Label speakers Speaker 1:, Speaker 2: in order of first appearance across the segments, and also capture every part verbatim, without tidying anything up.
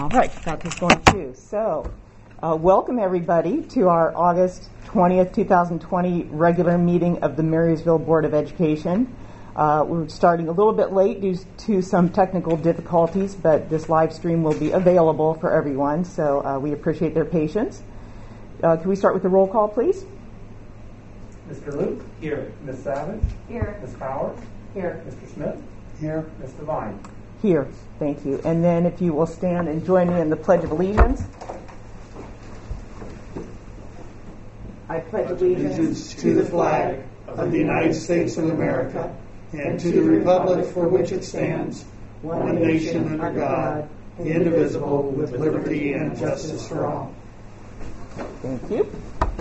Speaker 1: All right, got this going too. So, uh, welcome everybody to our August twentieth, twenty twenty regular meeting of the Marysville Board of Education. Uh, we're starting a little bit late due to some technical difficulties, but this live stream will be available for everyone, so uh, we appreciate their patience. Uh, can we start with the roll call, please?
Speaker 2: Mister Luke? Here. Miz Savage?
Speaker 3: Here.
Speaker 2: Miz Powers?
Speaker 3: Here.
Speaker 2: Mister Smith? Here. Mister Vine?
Speaker 1: Here. Thank you. And then if you will stand and join me in the Pledge of Allegiance. I pledge
Speaker 4: allegiance to the flag of the United States of America and to the republic for which it stands, one nation under God, indivisible, with liberty and justice for all.
Speaker 1: Thank you.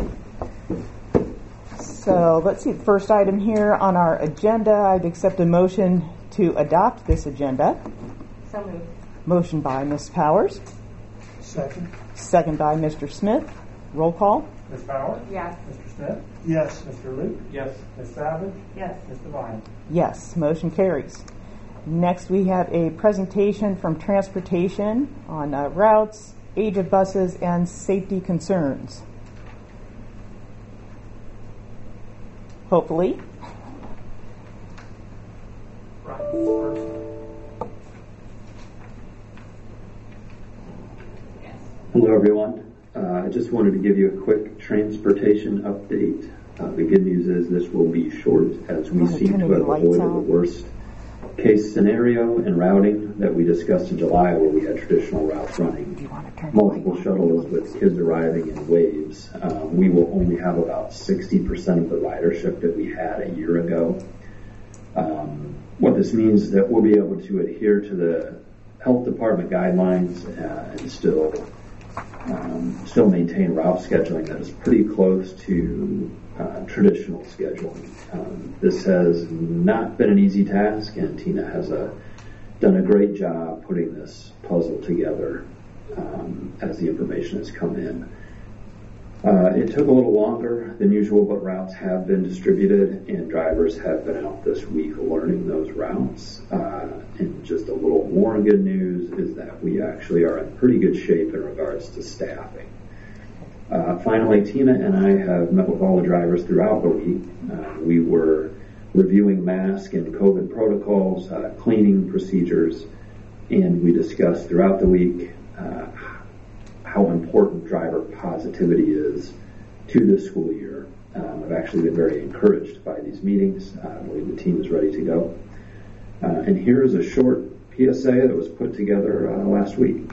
Speaker 1: So let's see, the first item here on our agenda, I'd accept a motion to adopt this agenda.
Speaker 3: So moved.
Speaker 1: Motion by Miz Powers.
Speaker 4: Second.
Speaker 1: Second by Mister Smith. Roll call.
Speaker 2: Miz Powers?
Speaker 3: Yes.
Speaker 2: Mister Smith?
Speaker 4: Yes.
Speaker 2: Mister Luke? Yes. Miz Savage?
Speaker 3: Yes.
Speaker 2: Mister Vine?
Speaker 1: Yes, motion carries. Next we have a presentation from Transportation on uh, routes, age of buses, and safety concerns. Hopefully.
Speaker 2: Right. First.
Speaker 5: Hello, everyone. Uh, I just wanted to give you a quick transportation update. Uh, the good news is this will be short, as we seem to have avoided the worst case scenario in routing that we discussed in July, where we had traditional routes running, multiple shuttles with kids arriving in waves. Um, we will only have about sixty percent of the ridership that we had a year ago. Um, what this means is that we'll be able to adhere to the health department guidelines uh, and still Um, still maintain route scheduling that is pretty close to uh, traditional scheduling. Um, this has not been an easy task, and Tina has a, done a great job putting this puzzle together um, as the information has come in. Uh, it took a little longer than usual, but routes have been distributed, and drivers have been out this week learning those routes. Uh, and just a little more good news is that we actually are in pretty good shape in regards to staffing. Uh, finally, Tina and I have met with all the drivers throughout the week. Uh, we were reviewing mask and COVID protocols, uh, cleaning procedures, and we discussed throughout the week uh, how important driver positivity is to this school year. Um, I've actually been very encouraged by these meetings. Uh, I believe the team is ready to go. Uh, and here's a short P S A that was put together uh, last week.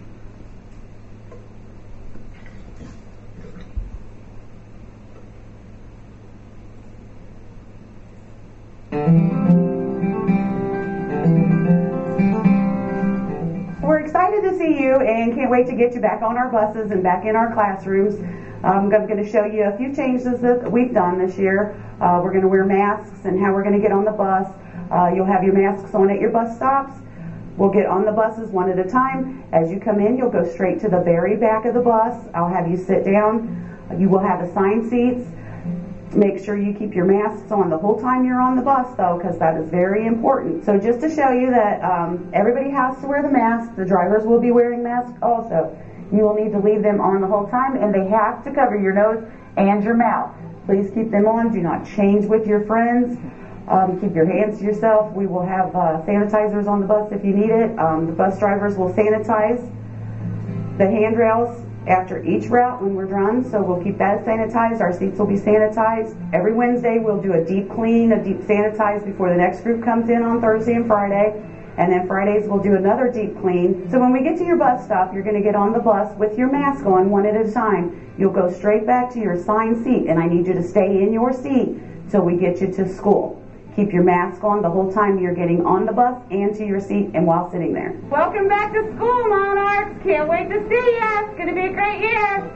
Speaker 3: We're excited to see you and can't wait to get you back on our buses and back in our classrooms. Um, I'm going to show you a few changes that we've done this year. Uh, we're going to wear masks and how we're going to get on the bus. Uh, you'll have your masks on at your bus stops. We'll get on the buses one at a time. As you come in, you'll go straight to the very back of the bus. I'll have you sit down. You will have assigned seats. Make sure you keep your masks on the whole time you're on the bus, though, because that is very important. So just to show you that um, everybody has to wear the mask. The drivers will be wearing masks also. You will need to leave them on the whole time, and they have to cover your nose and your mouth. Please keep them on. Do not change with your friends. Um, keep your hands to yourself. We will have uh, sanitizers on the bus if you need it. Um, the bus drivers will sanitize the handrails after each route when we're done, so we'll keep that sanitized. Our seats will be sanitized. Every Wednesday we'll do a deep clean, a deep sanitize before the next group comes in on Thursday and Friday. And then Fridays we'll do another deep clean. So when we get to your bus stop, you're going to get on the bus with your mask on one at a time. You'll go straight back to your assigned seat, and I need you to stay in your seat till we get you to school. Keep your mask on the whole time you're getting on the bus and to your seat and while sitting there. Welcome back to school, Monarchs. Can't wait to see you. It's going to be a great year.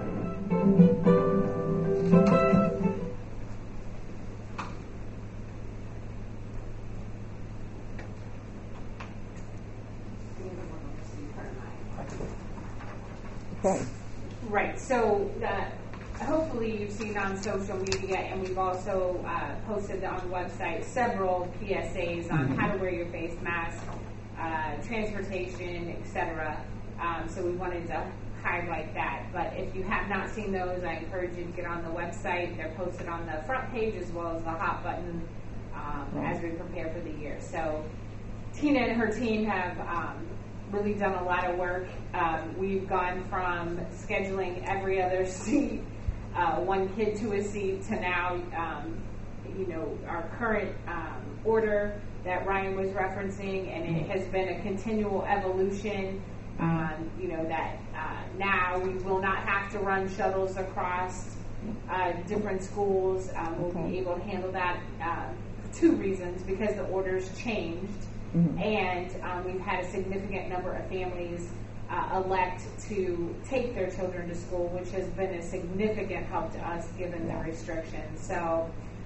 Speaker 1: Okay.
Speaker 6: Right. So uh, hopefully you've seen on social media, and we've also uh, posted on the website several P S As on how to wear your face mask, uh, transportation, et cetera. Um, so we wanted to highlight that. But if you have not seen those, I encourage you to get on the website. They're posted on the front page as well as the hot button um, as we prepare for the year. So Tina and her team have um, really done a lot of work. Um, we've gone from scheduling every other seat, uh, one kid to a seat, to now, um, you know, our current um, order that Ryan was referencing, and it has been a continual evolution. Um, you know, that uh, now we will not have to run shuttles across uh, different schools. Um, we'll
Speaker 1: Okay.
Speaker 6: be able to handle that uh, for two reasons, because the orders changed,
Speaker 1: Mhm.
Speaker 6: and um, we've had a significant number of families uh, elect to take their children to school, which has been a significant help to us given the restrictions. So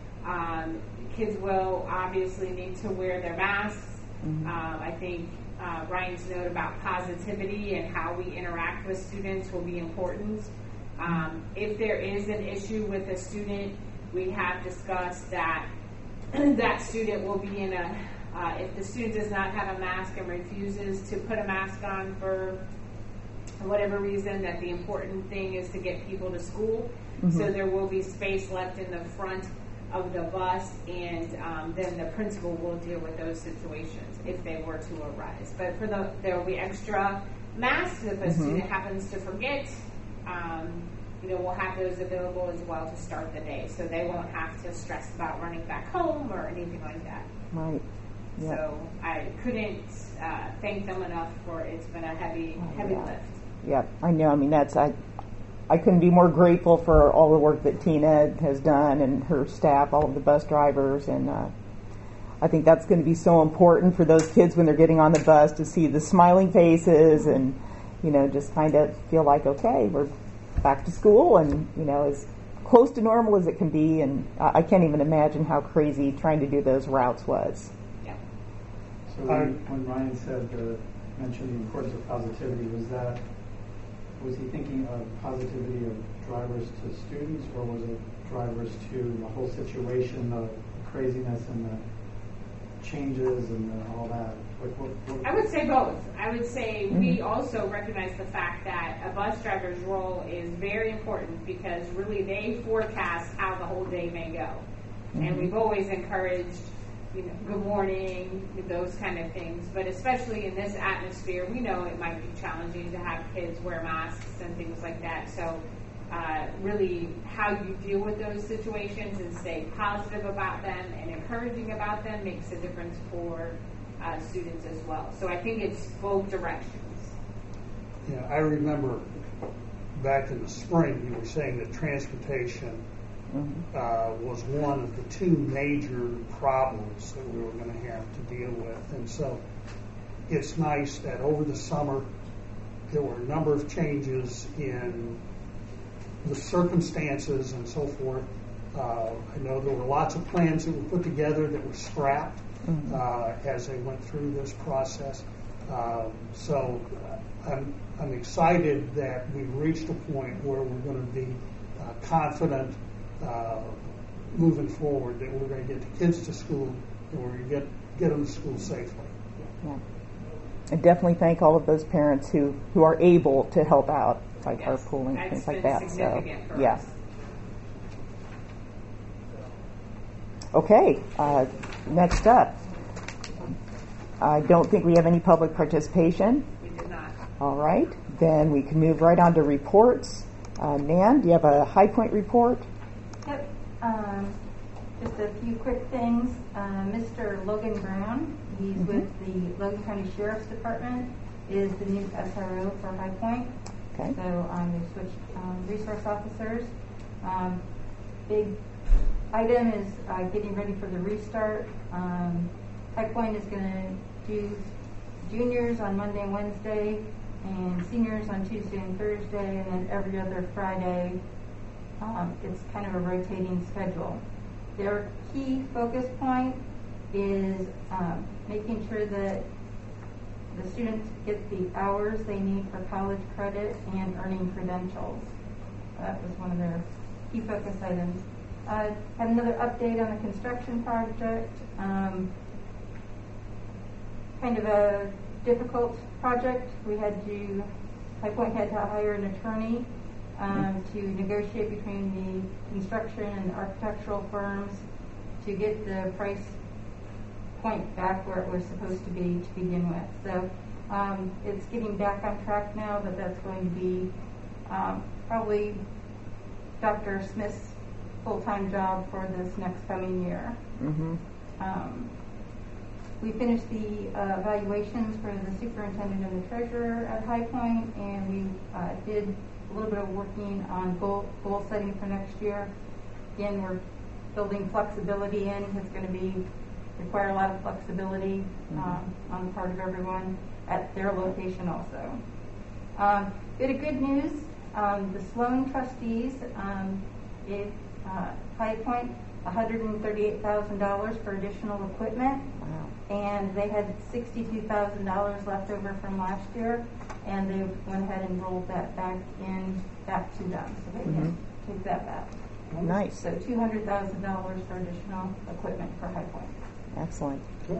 Speaker 6: um, kids will obviously need to wear their masks.
Speaker 1: Mhm.
Speaker 6: Um, I think uh, Ryan's note about positivity and how we interact with students will be important. Um, if there is an issue with a student, we have discussed that that student will be in a, uh, if the student does not have a mask and refuses to put a mask on for whatever reason, that the important thing is to get people to school.
Speaker 1: Mhm.
Speaker 6: So there will be space left in the front of the bus, and um, then the principal will deal with those situations if they were to arise. But for the, there will be extra masks if a
Speaker 1: Mhm.
Speaker 6: student happens to forget. Um, you know, we'll have those available as well to start the day, so they won't have to stress about running back home or anything like that.
Speaker 1: Right. Yeah.
Speaker 6: So I couldn't uh, thank them enough for it's been a heavy,
Speaker 1: Oh,
Speaker 6: heavy
Speaker 1: yeah.
Speaker 6: lift.
Speaker 1: Yeah, I know. I mean, that's I. I couldn't be more grateful for all the work that Tina has done and her staff, all of the bus drivers, and uh, I think that's going to be so important for those kids when they're getting on the bus to see the smiling faces and, you know, just kind of feel like, okay, we're back to school and, you know, as close to normal as it can be. And I I can't even imagine how crazy trying to do those routes was.
Speaker 6: Yeah.
Speaker 2: So when, when Ryan said, uh, mentioned the importance of positivity, was that, was he thinking of positivity of drivers to students, or was it drivers to the whole situation, the craziness and the changes and the, all that? Like what, what,
Speaker 6: I would say both. I would say we also recognize the fact that a bus driver's role is very important, because really they forecast how the whole day may go. And we've always encouraged, you know, good morning, those kind of things. But especially in this atmosphere, we know it might be challenging to have kids wear masks and things like that. So uh, really how you deal with those situations and stay positive about them and encouraging about them makes a difference for uh, students as well. So I think it's both directions.
Speaker 4: Yeah, I remember back in the spring, you were saying that transportation uh, was one of the two major problems that we were going to have to deal with. And so it's nice that over the summer there were a number of changes in the circumstances and so forth. Uh, I know there were lots of plans that were put together that were scrapped uh, as they went through this process. Um, so uh, I'm, I'm excited that we've reached a point where we're going to be uh, confident uh, moving forward that we're going to get the kids to school and we're going to get, get them to school safely.
Speaker 1: Yeah. I definitely thank all of those parents who, who are able to help out, like
Speaker 6: Yes,
Speaker 1: carpooling,
Speaker 6: that's
Speaker 1: things like
Speaker 6: been
Speaker 1: that. So,
Speaker 6: significant for
Speaker 1: yeah.
Speaker 6: us.
Speaker 1: Okay, uh, next up. I don't think we have any public participation.
Speaker 6: We did not.
Speaker 1: All right, then we can move right on to reports. Uh, Nan, do you have a High Point report?
Speaker 7: Yep. Um, just a few quick things. Uh, Mister Logan Brown, he's
Speaker 1: Mhm.
Speaker 7: with the Logan County Sheriff's Department, is the new S R O for High Point.
Speaker 1: Okay.
Speaker 7: So um, they switched um, resource officers. Um, big item is uh, getting ready for the restart. Um, High Point is going to do juniors on Monday and Wednesday, and seniors on Tuesday and Thursday, and then every other Friday. Um, it's kind of a rotating schedule. Their key focus point is um, making sure that the students get the hours they need for college credit and earning credentials. That was one of their key focus items. Uh, had another update on the construction project. Um, kind of a difficult project. We had to High Point had to hire an attorney um, to negotiate between the construction and architectural firms to get the price point back where it was supposed to be to begin with. So um, it's getting back on track now, but that's going to be um, probably Doctor Smith's full-time job for this next coming year.
Speaker 1: Mm-hmm.
Speaker 7: Um, we finished the uh, evaluations for the superintendent and the treasurer at High Point, and we uh, did a little bit of working on goal, goal setting for next year. Again, we're building flexibility in. It's going to be require a lot of flexibility um, mm-hmm. on the part of everyone at their location also. Um, bit of good news, um, the Sloan trustees um, gave uh, High Point one hundred thirty-eight thousand dollars for additional equipment.
Speaker 1: Wow. And
Speaker 7: they had sixty-two thousand dollars left over from last year, and they went ahead and rolled that back in back to them, so they mm-hmm. can take that back.
Speaker 1: Nice.
Speaker 7: So two hundred thousand dollars for additional equipment for High Point.
Speaker 1: Excellent.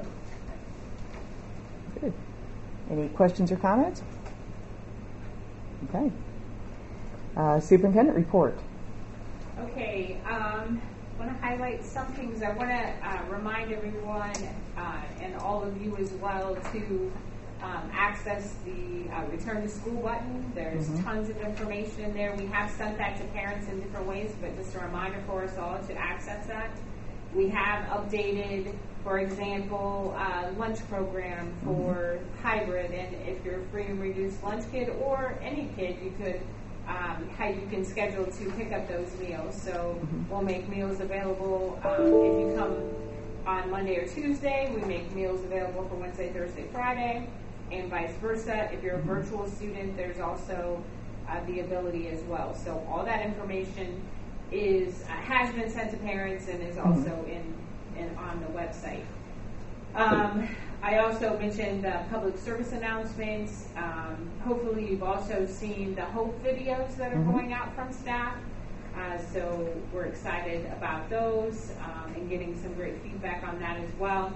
Speaker 1: Good. Any questions or comments? Okay. Uh, superintendent report.
Speaker 6: Okay. Um, I want to highlight some things. I want to uh, remind everyone uh, and all of you as well to um, access the uh, Return to School button. There's mm-hmm. tons of information in there. We have sent that to parents in different ways, but just a reminder for us all to access that. We have updated, for example, uh, lunch program for mm-hmm. hybrid, and if you're a free and reduced lunch kid or any kid, you could um, how you can schedule to pick up those meals. So mm-hmm. we'll make meals available um, if you come on Monday or Tuesday. We make meals available for Wednesday, Thursday, Friday, and vice versa. If you're a virtual student, there's also uh, the ability as well. So all that information is uh, has been sent to parents and is also mm-hmm. in, in on the website. Um, I also mentioned the public service announcements. Um, hopefully you've also seen the HOPE videos that are mm-hmm. going out from staff. Uh, so we're excited about those um, and getting some great feedback on that as well.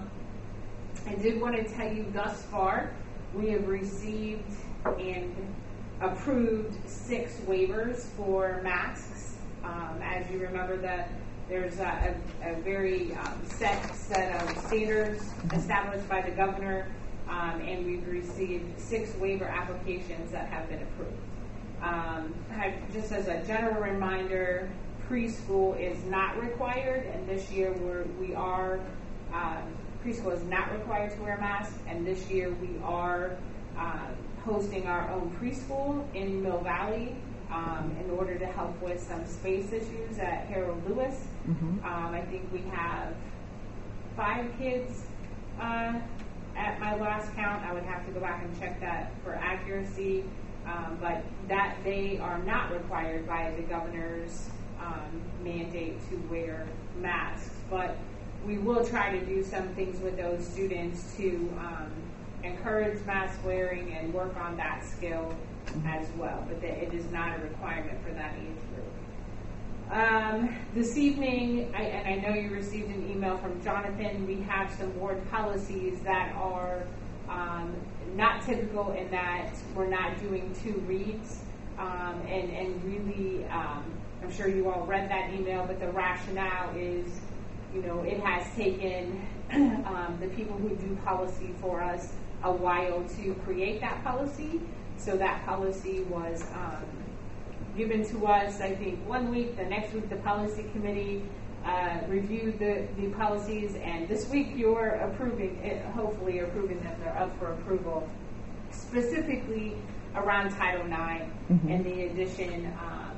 Speaker 6: I did want to tell you thus far, we have received and approved six waivers for masks. Um, as you remember, the, there's a, a, a very um, set set of standards established by the governor, um, and we've received six waiver applications that have been approved. Um, just as a general reminder, preschool is not required, and this year we're, we are, uh, preschool is not required to wear masks, and this year we are uh, hosting our own preschool in Mill Valley um, in order to help with some space issues at Harold Lewis. Mm-hmm. Um, I think we have five kids uh, at my last count. I would have to go back and check that for accuracy. Um, but that they are not required by the governor's um, mandate to wear masks. But we will try to do some things with those students to um, encourage mask wearing and work on that skill as well. But the, it is not a requirement for that age group. Um, this evening, I, and I know you received an email from Jonathan, we have some board policies that are um, not typical in that we're not doing two reads, um, and, and really, um, I'm sure you all read that email, but the rationale is, you know, it has taken um, the people who do policy for us a while to create that policy. So that policy was um, given to us, I think, one week. The next week, the policy committee Uh, reviewed the, the policies, and this week you're approving it, hopefully you're approving them. They're up for approval, specifically around Title nine mm-hmm. and the addition um,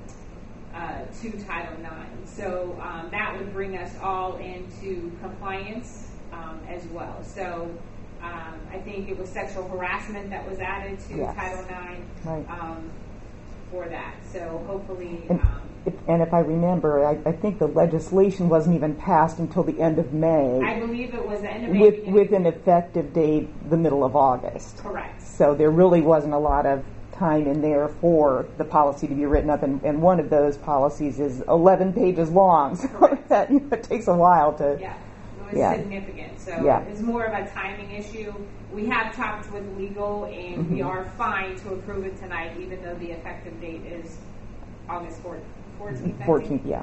Speaker 6: uh, to Title nine. So um, that would bring us all into compliance um, as well. So um, I think it was sexual harassment that was added to yes. Title nine
Speaker 1: right.
Speaker 6: um, for that. So hopefully...
Speaker 1: And-
Speaker 6: um,
Speaker 1: If, and if I remember, I, I think the legislation wasn't even passed until the end of May.
Speaker 6: I believe it was the end of May.
Speaker 1: With, with an effective date, the middle of August.
Speaker 6: Correct.
Speaker 1: So there really wasn't a lot of time in there for the policy to be written up, and, and one of those policies is eleven pages long, so that, you know, it takes a while to
Speaker 6: yeah. it was
Speaker 1: Yeah.
Speaker 6: significant. So
Speaker 1: Yeah.
Speaker 6: it's more of a timing issue. We have talked with legal, and
Speaker 1: Mm-hmm.
Speaker 6: we are fine to approve it tonight, even though the effective date is August fourteenth.
Speaker 1: fourteenth, yeah.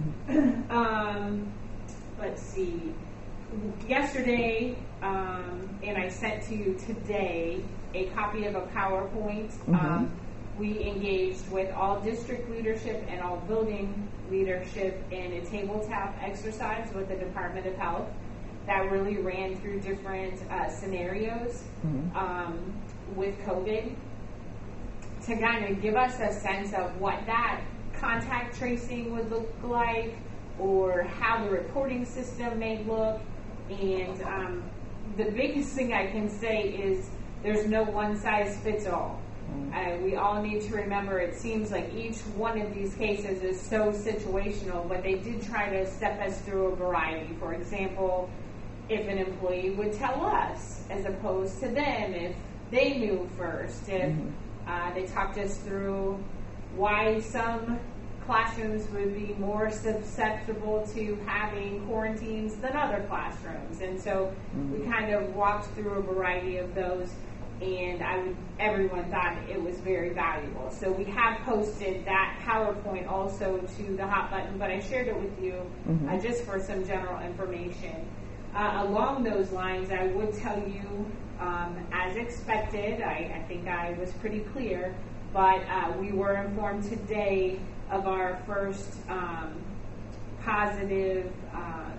Speaker 6: Um, let's see. Yesterday, um, and I sent to you today a copy of a PowerPoint.
Speaker 1: Mm-hmm.
Speaker 6: Um, we engaged with all district leadership and all building leadership in a tabletop exercise with the Department of Health that really ran through different uh, scenarios
Speaker 1: Mm-hmm.
Speaker 6: um, with COVID to kind of give us a sense of what that contact tracing would look like, or how the reporting system may look. And um, the biggest thing I can say is there's no one size fits all. Uh, we all need to remember it seems like each one of these cases is so situational, but they did try to step us through a variety. For example, if an employee would tell us as opposed to them, if they knew first, if uh, they talked us through why some classrooms would be more susceptible to having quarantines than other classrooms. And so mm-hmm. we kind of walked through a variety of those, and I would, everyone thought it was very valuable. So we have posted that PowerPoint also to the hot button, but I shared it with you mm-hmm. uh, just for some general information. Uh, along those lines, I would tell you, um, as expected, I, I think I was pretty clear, but uh, we were informed today of our first um, positive uh,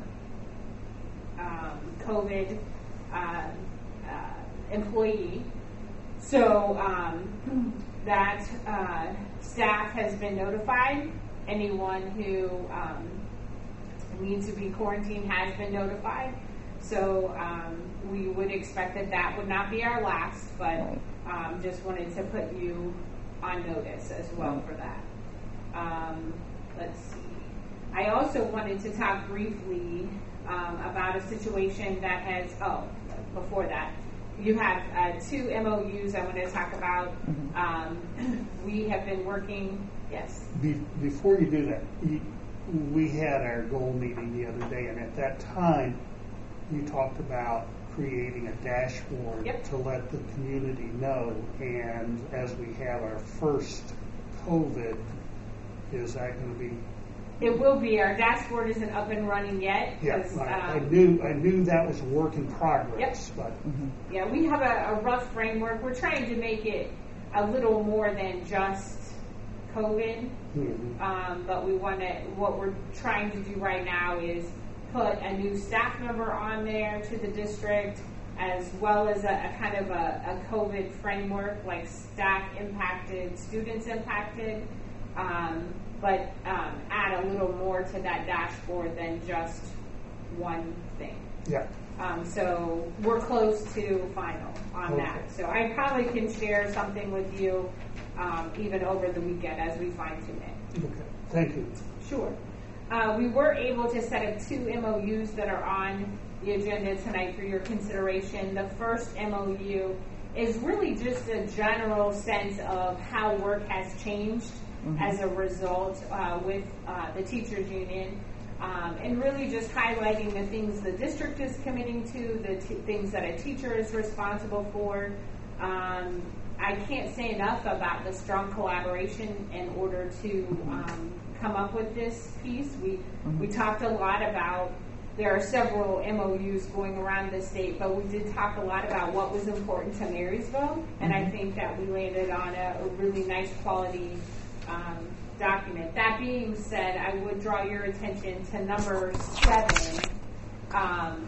Speaker 6: um, COVID uh, uh, employee. So um, that uh, staff has been notified. Anyone who um, needs to be quarantined has been notified. So um, we would expect that that would not be our last, but um, just wanted to put you on notice as well for that. Um, let's see. I also wanted to talk briefly um, about a situation that has, oh, before that, you have uh, two M O Us I want to talk about. Mm-hmm. Um, we have been working, yes?
Speaker 4: Be- before you do that, you, we had our goal meeting the other day, and at that time, you talked about creating a dashboard
Speaker 6: yep.
Speaker 4: to let the community know, and as we have our first COVID, is that going to be?
Speaker 6: It will be. Our dashboard isn't up and running yet.
Speaker 4: Yeah, I, um, I knew I knew that was a work in progress.
Speaker 6: Yep.
Speaker 4: But
Speaker 6: mm-hmm. yeah, we have a, a rough framework. We're trying to make it a little more than just COVID,
Speaker 4: mm-hmm.
Speaker 6: um, but we want to. What we're trying to do right now is put a new staff member on there to the district, as well as a, a kind of a, a COVID framework, like staff impacted, students impacted, um, but um, add a little more to that dashboard than just one thing.
Speaker 4: Yeah.
Speaker 6: Um, so we're close to final on
Speaker 4: okay.
Speaker 6: that. So I probably can share something with you um, even over the weekend as we fine tune it.
Speaker 4: Okay. Thank you.
Speaker 6: Sure. Uh, we were able to set up two M O Us that are on the agenda tonight for your consideration. The first M O U is really just a general sense of how work has changed mm-hmm. as a result uh, with uh, the teachers union, um, and really just highlighting the things the district is committing to, the t- things that a teacher is responsible for. Um, I can't say enough about the strong collaboration in order to um, come up with this piece. We mm-hmm. we talked a lot about, there are several M O Us going around the state, but we did talk a lot about what was important to Marysville, and mm-hmm. I think that we landed on a, a really nice quality um, document. That being said, I would draw your attention to number seven. Um,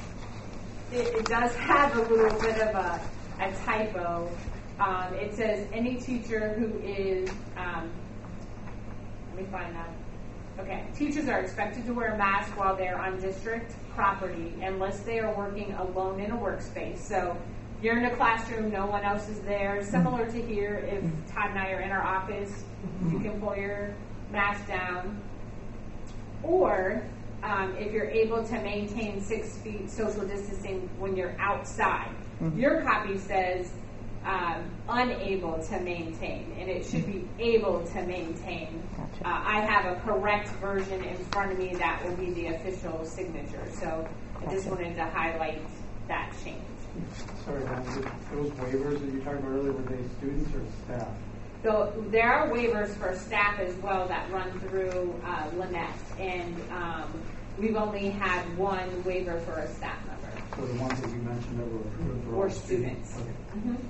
Speaker 6: it, it does have a little bit of a, a typo. Um, it says any teacher who is, um, let me find that. Okay, teachers are expected to wear a mask while they're on district property unless they are working alone in a workspace. So if you're in a classroom, no one else is there. Similar to here, if Todd and I are in our office, you can pull your mask down. Or um, if you're able to maintain six feet social distancing when you're outside. Mm-hmm. Your copy says Um, unable to maintain, and it should be able to maintain. Gotcha. Uh, I have a correct version in front of me that will be the official signature. So I just wanted to highlight that change.
Speaker 2: Sorry, Don, those waivers that you talked about earlier, were they students or staff?
Speaker 6: So there are waivers for staff as well that run through uh, Lynette, and um, we've only had one waiver for a staff member.
Speaker 2: So the ones that you mentioned that were approved were
Speaker 6: Or
Speaker 2: all students?
Speaker 6: students.
Speaker 2: Okay.
Speaker 6: Mm-hmm.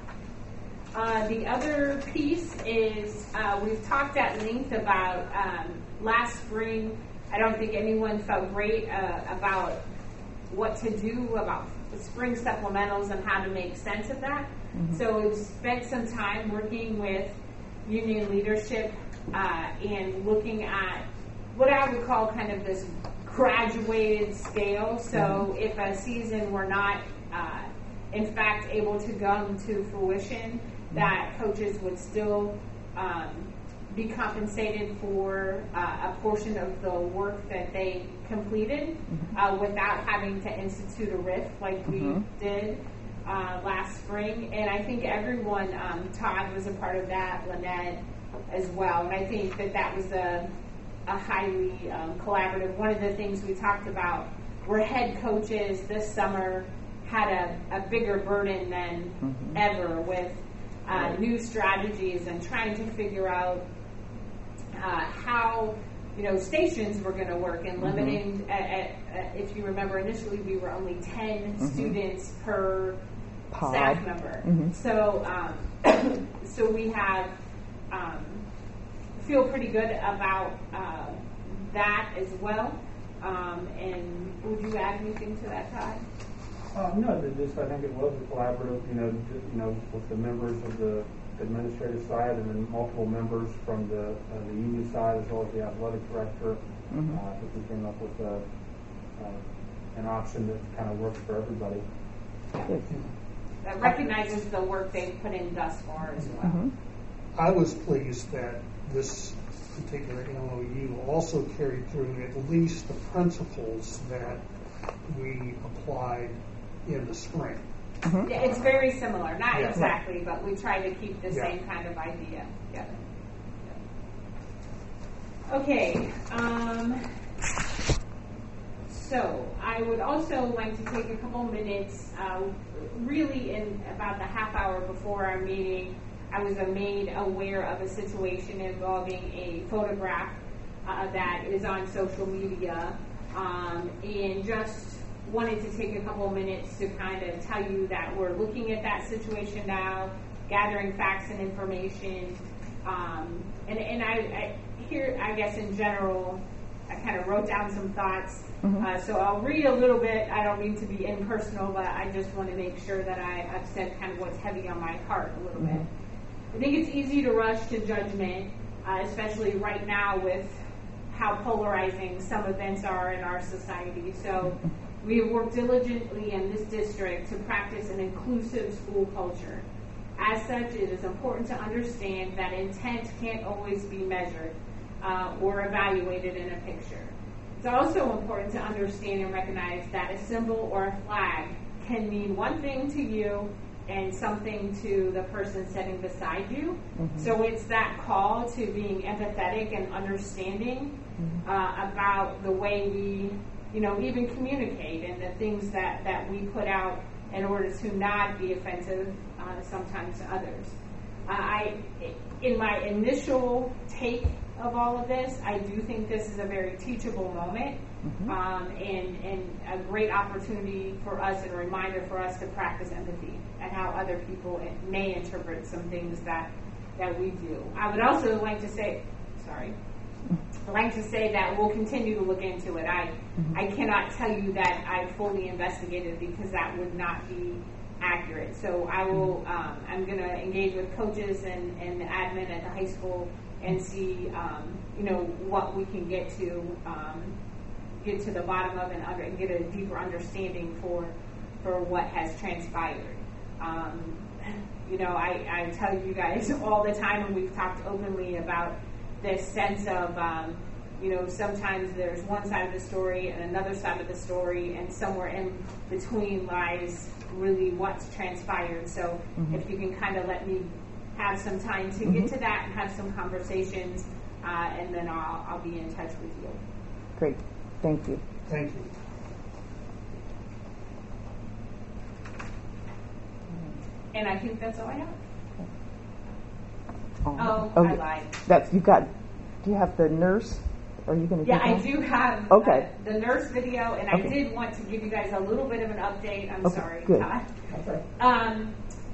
Speaker 6: Uh, the other piece is uh, we've talked at length about um, last spring. I don't think anyone felt great uh, about what to do about spring supplementals and how to make sense of that. Mm-hmm. So we've spent some time working with union leadership uh, and looking at what I would call kind of this graduated scale. So mm-hmm. if a season were not, uh, in fact, able to come to fruition, that coaches would still um, be compensated for uh, a portion of the work that they completed uh, without having to institute a R I F like mm-hmm. we did uh, last spring. And I think everyone, um, Todd was a part of that, Lynette as well. And I think that that was a, a highly um, collaborative. One of the things we talked about were head coaches this summer had a, a bigger burden than mm-hmm. ever with Uh, new strategies and trying to figure out uh, how, you know, stations were going to work and limiting, mm-hmm. at, at, at, if you remember initially we were only ten mm-hmm. students per Pod. staff member. Mm-hmm. So um, so we have, um, feel pretty good about uh, that as well. Um, and would you add anything to that, Todd?
Speaker 8: Uh, no, just I think it was a collaborative, you know, just, you know, with the members of the administrative side and then multiple members from the uh, the union side as well as the athletic director. Mm-hmm. Uh, I think we came up with a, uh, an option that kind of works for everybody.
Speaker 6: Yeah. That recognizes the work they've put in thus far as well. Mm-hmm.
Speaker 4: I was pleased that this particular L O U also carried through at least the principles that we applied in the spring.
Speaker 6: Mm-hmm. Yeah, it's very similar. Not
Speaker 4: yeah.
Speaker 6: exactly, but we try to keep the
Speaker 4: yeah.
Speaker 6: same kind of idea. Yeah. yeah. Okay. Um, so I would also like to take a couple minutes, uh, really in about the half hour before our meeting, I was made aware of a situation involving a photograph uh, that is on social media, um, and just wanted to take a couple of minutes to kind of tell you that we're looking at that situation now, gathering facts and information. Um, and and I, I here, I guess in general, I kind of wrote down some thoughts. Mm-hmm. Uh, so I'll read a little bit. I don't mean to be impersonal, but I just want to make sure that I, I've said kind of what's heavy on my heart a little mm-hmm. bit. I think it's easy to rush to judgment, uh, especially right now with how polarizing some events are in our society. So we have worked diligently in this district to practice an inclusive school culture. As such, it is important to understand that intent can't always be measured uh, or evaluated in a picture. It's also important to understand and recognize that a symbol or a flag can mean one thing to you and something to the person sitting beside you. Mm-hmm. So it's that call to being empathetic and understanding mm-hmm. uh, about the way we, you know, even communicate and the things that, that we put out in order to not be offensive uh, sometimes to others. Uh, I, in my initial take of all of this, I do think this is a very teachable moment mm-hmm. um, and, and a great opportunity for us and a reminder for us to practice empathy and how other people may interpret some things that that we do. I would also like to say, sorry, I'd like to say that we'll continue to look into it. I mm-hmm. I cannot tell you that I fully investigated because that would not be accurate. So I will, um, I'm going to engage with coaches and, and the admin at the high school and see, um, you know, what we can get to, um, get to the bottom of and, under, and get a deeper understanding for for what has transpired. Um, you know, I, I tell you guys all the time, and we've talked openly about this sense of, um, you know, sometimes there's one side of the story and another side of the story, and somewhere in between lies really what's transpired. So mm-hmm. if you can kind of let me have some time to mm-hmm. get to that and have some conversations, uh, and then I'll, I'll be in touch with you.
Speaker 1: Great. Thank you.
Speaker 4: Thank you.
Speaker 6: And I think that's all I have.
Speaker 1: Oh,
Speaker 6: Oh,
Speaker 1: okay.
Speaker 6: I lied.
Speaker 1: That's, you've got, do you have the nurse? Are you going to
Speaker 6: Yeah,
Speaker 1: do
Speaker 6: I
Speaker 1: that?
Speaker 6: do have
Speaker 1: Okay.
Speaker 6: uh, the nurse video, and
Speaker 1: Okay.
Speaker 6: I did want to give you guys a little bit of an update. I'm
Speaker 1: Okay,
Speaker 6: sorry,
Speaker 1: good.
Speaker 6: Todd.
Speaker 2: Okay.
Speaker 6: Um,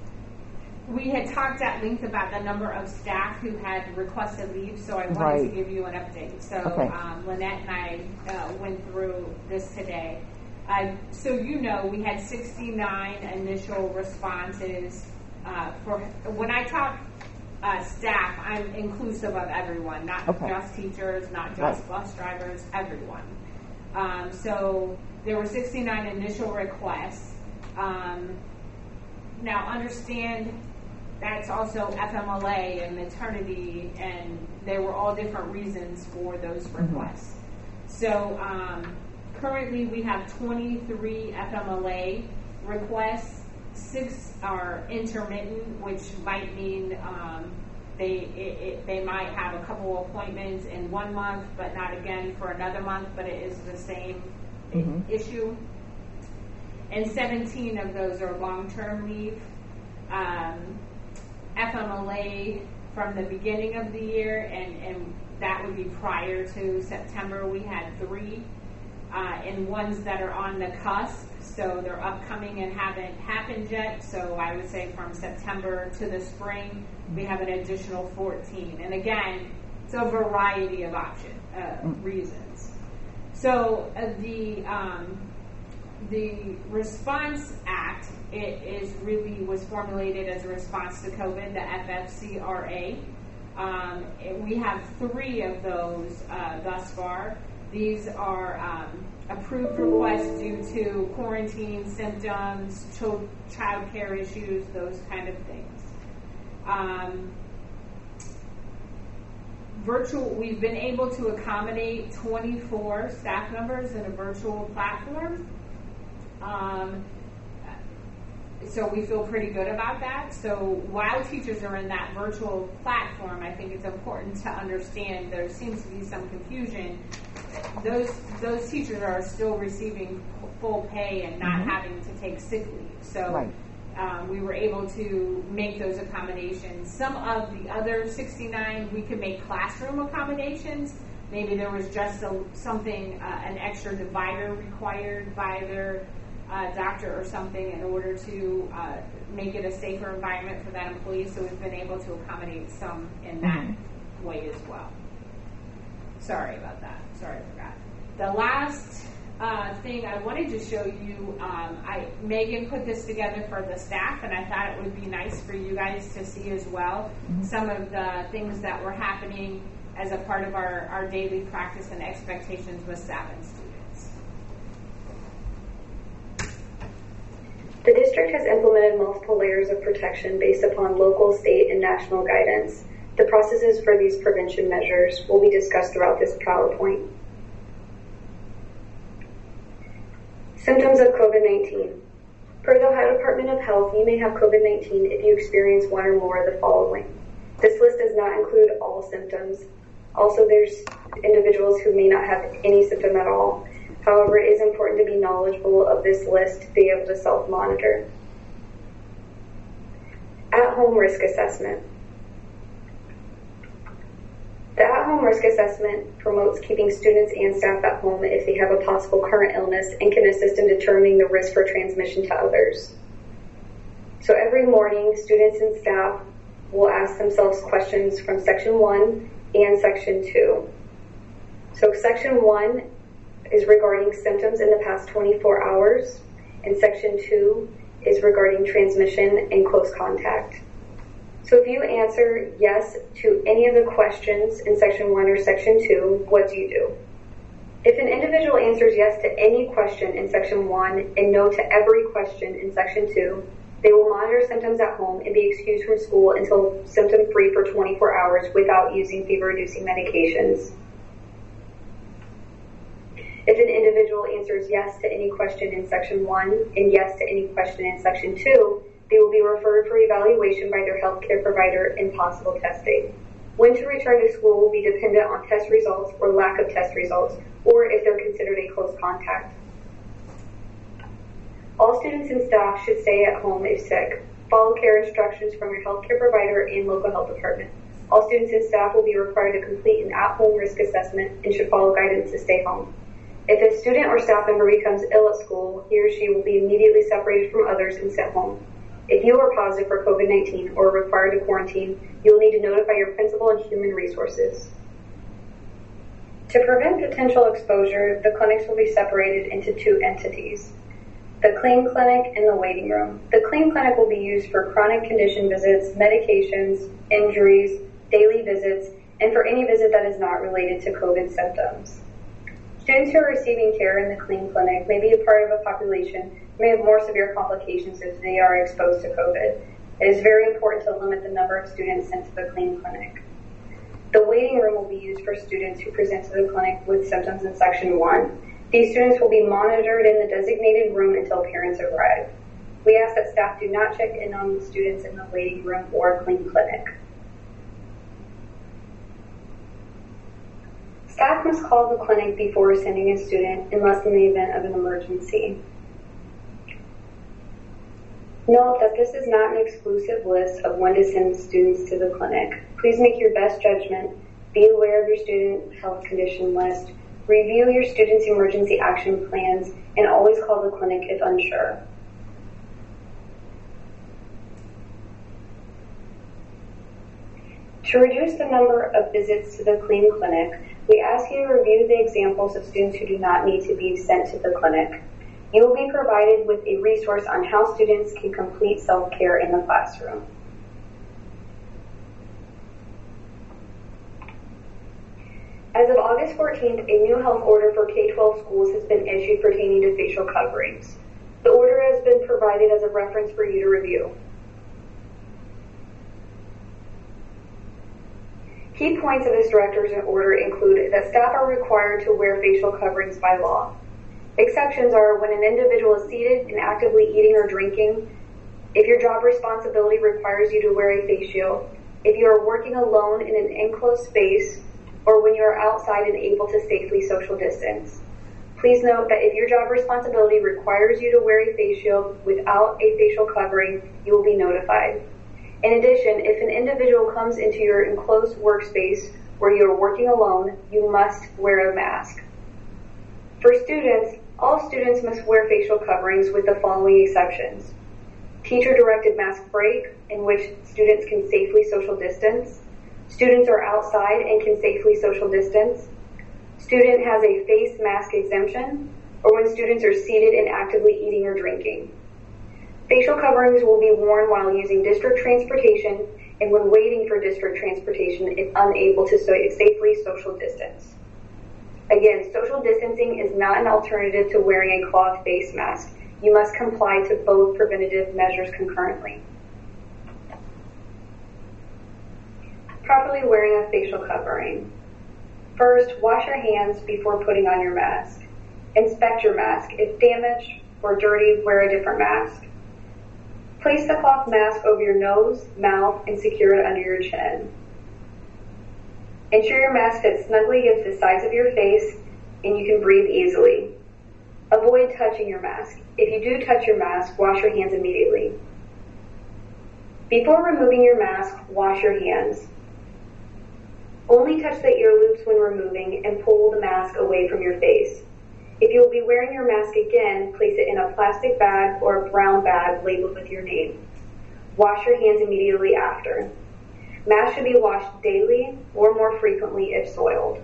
Speaker 6: we had talked at length about the number of staff who had requested leave, so I wanted
Speaker 1: Right.
Speaker 6: to give you an update. So
Speaker 1: Okay.
Speaker 6: um, Lynette and I uh, went through this today. Uh, so you know, we had sixty-nine initial responses uh, for when I talk uh, staff, I'm inclusive of everyone, not
Speaker 1: Okay.
Speaker 6: just teachers, not just
Speaker 1: Right.
Speaker 6: bus drivers, everyone. Um, so there were sixty-nine initial requests. Um, now understand that's also F M L A and maternity, and there were all different reasons for those requests. Mm-hmm. So um, currently we have twenty-three F M L A requests. Six are intermittent, which might mean um, they it, it, they might have a couple appointments in one month, but not again for another month, but it is the same
Speaker 1: Mhm.
Speaker 6: issue. And seventeen of those are long-term leave. Um, F M L A from the beginning of the year, and, and that would be prior to September, we had three. Uh, and ones that are on the cusp, so they're upcoming and haven't happened yet. So I would say from September to the spring, we have an additional fourteen. And again, it's a variety of option uh, reasons. So uh, the um, the Response Act, it is really was formulated as a response to COVID, the F F C R A. Um, we have three of those uh, thus far. These are um, approved requests due to quarantine symptoms, ch- child care issues, those kind of things. Um, virtual, we've been able to accommodate twenty-four staff members in a virtual platform. Um, so we feel pretty good about that. So while teachers are in that virtual platform, I think it's important to understand there seems to be some confusion. Those those teachers are still receiving full pay and not mm-hmm. having to take sick leave. So
Speaker 1: right.
Speaker 6: um, we were able to make those accommodations. Some of the other sixty-nine, we could make classroom accommodations. Maybe there was just a, something, uh, an extra divider required by their uh, doctor or something in order to uh, make it a safer environment for that employee. So we've been able to accommodate some in that mm-hmm. way as well. Sorry about that. Sorry, I forgot. The last uh, thing I wanted to show you, um, I Megan put this together for the staff, and I thought it would be nice for you guys to see as well mm-hmm. some of the things that were happening as a part of our, our daily practice and expectations with staff and students.
Speaker 9: The district has implemented multiple layers of protection based upon local, state, and national guidance. The processes for these prevention measures will be discussed throughout this PowerPoint. Symptoms of COVID nineteen. Per the Ohio Department of Health, you may have COVID nineteen if you experience one or more of the following. This list does not include all symptoms. Also, there's individuals who may not have any symptom at all. However, it is important to be knowledgeable of this list to be able to self-monitor. At-home risk assessment. The at-home risk assessment promotes keeping students and staff at home if they have a possible current illness and can assist in determining the risk for transmission to others. So every morning, students and staff will ask themselves questions from Section one and Section two. So Section one is regarding symptoms in the past twenty-four hours, and Section two is regarding transmission and close contact. So if you answer yes to any of the questions in Section one or Section two, what do you do? If an individual answers yes to any question in Section one and no to every question in Section two, they will monitor symptoms at home and be excused from school until symptom-free for twenty-four hours without using fever-reducing medications. If an individual answers yes to any question in Section one and yes to any question in Section two, they will be referred for evaluation by their healthcare provider and possible testing. When to return to school will be dependent on test results or lack of test results, or if they're considered a close contact. All students and staff should stay at home if sick. Follow care instructions from your healthcare provider and local health department. All students and staff will be required to complete an at-home risk assessment and should follow guidance to stay home. If a student or staff member becomes ill at school, he or she will be immediately separated from others and sent home. If you are positive for COVID nineteen or are required to quarantine, you will need to notify your principal and human resources. To prevent potential exposure, the clinics will be separated into two entities: the Clean Clinic and the waiting room. The Clean Clinic will be used for chronic condition visits, medications, injuries, daily visits, and for any visit that is not related to COVID symptoms. Students who are receiving care in the Clean Clinic may be a part of a population who may have more severe complications if they are exposed to COVID. It is very important to limit the number of students sent to the Clean Clinic. The waiting room will be used for students who present to the clinic with symptoms in Section one. These students will be monitored in the designated room until parents arrive. We ask that staff do not check in on the students in the waiting room or Clean Clinic. Staff must call the clinic before sending a student unless in the event of an emergency. Note that this is not an exclusive list of when to send students to the clinic. Please make your best judgment, be aware of your student health condition list, review your students' emergency action plans, and always call the clinic if unsure. To reduce the number of visits to the Clean Clinic, we ask you to review the examples of students who do not need to be sent to the clinic. You will be provided with a resource on how students can complete self-care in the classroom. As of August fourteenth, a new health order for K twelve schools has been issued pertaining to facial coverings. The order has been provided as a reference for you to review. Key points of this director's order include that staff are required to wear facial coverings by law. Exceptions are when an individual is seated and actively eating or drinking, if your job responsibility requires you to wear a face shield, if you are working alone in an enclosed space, or when you are outside and able to safely social distance. Please note that if your job responsibility requires you to wear a face shield without a facial covering, you will be notified. In addition, if an individual comes into your enclosed workspace where you are working alone, you must wear a mask. For students, all students must wear facial coverings with the following exceptions: teacher-directed mask break, in which students can safely social distance; students are outside and can safely social distance; student has a face mask exemption; or when students are seated and actively eating or drinking. Facial coverings will be worn while using district transportation and when waiting for district transportation if unable to so safely social distance. Again, social distancing is not an alternative to wearing a cloth face mask. You must comply to both preventative measures concurrently. Properly wearing a facial covering. First, wash your hands before putting on your mask. Inspect your mask. If damaged or dirty, wear a different mask. Place the cloth mask over your nose, mouth, and secure it under your chin. Ensure your mask fits snugly against the sides of your face and you can breathe easily. Avoid touching your mask. If you do touch your mask, wash your hands immediately. Before removing your mask, wash your hands. Only touch the ear loops when removing and pull the mask away from your face. If you will be wearing your mask again, place it in a plastic bag or a brown bag labeled with your name. Wash your hands immediately after. Masks should be washed daily or more frequently if soiled.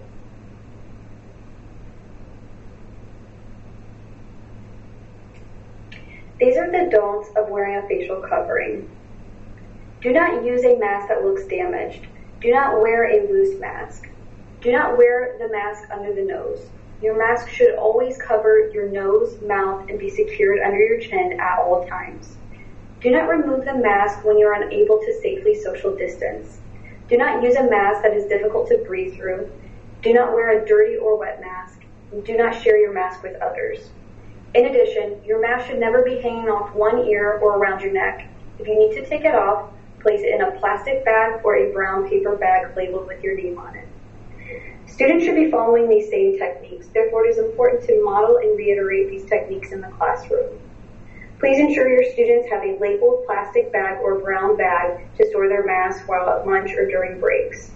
Speaker 9: These are the don'ts of wearing a facial covering. Do not use a mask that looks damaged. Do not wear a loose mask. Do not wear the mask under the nose. Your mask should always cover your nose, mouth, and be secured under your chin at all times. Do not remove the mask when you are unable to safely social distance. Do not use a mask that is difficult to breathe through. Do not wear a dirty or wet mask. And do not share your mask with others. In addition, your mask should never be hanging off one ear or around your neck. If you need to take it off, place it in a plastic bag or a brown paper bag labeled with your name on it. Students should be following these same techniques. Therefore, it is important to model and reiterate these techniques in the classroom. Please ensure your students have a labeled plastic bag or brown bag to store their masks while at lunch or during breaks.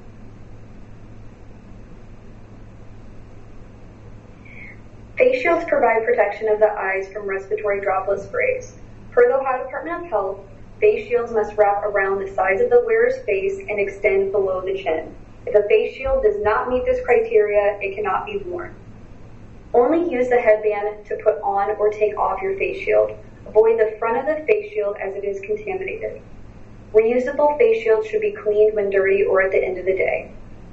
Speaker 9: Face shields provide protection of the eyes from respiratory droplet sprays. Per the Ohio Department of Health, face shields must wrap around the sides of the wearer's face and extend below the chin. If a face shield does not meet this criteria, it cannot be worn. Only use the headband to put on or take off your face shield. Avoid the front of the face shield as it is contaminated. Reusable face shields should be cleaned when dirty or at the end of the day.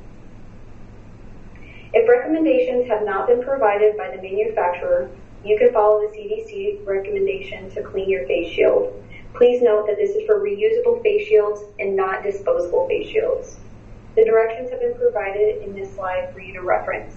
Speaker 9: If recommendations have not been provided by the manufacturer, you can follow the C D C recommendation to clean your face shield. Please note that this is for reusable face shields and not disposable face shields. The directions have been provided in this slide for you to reference.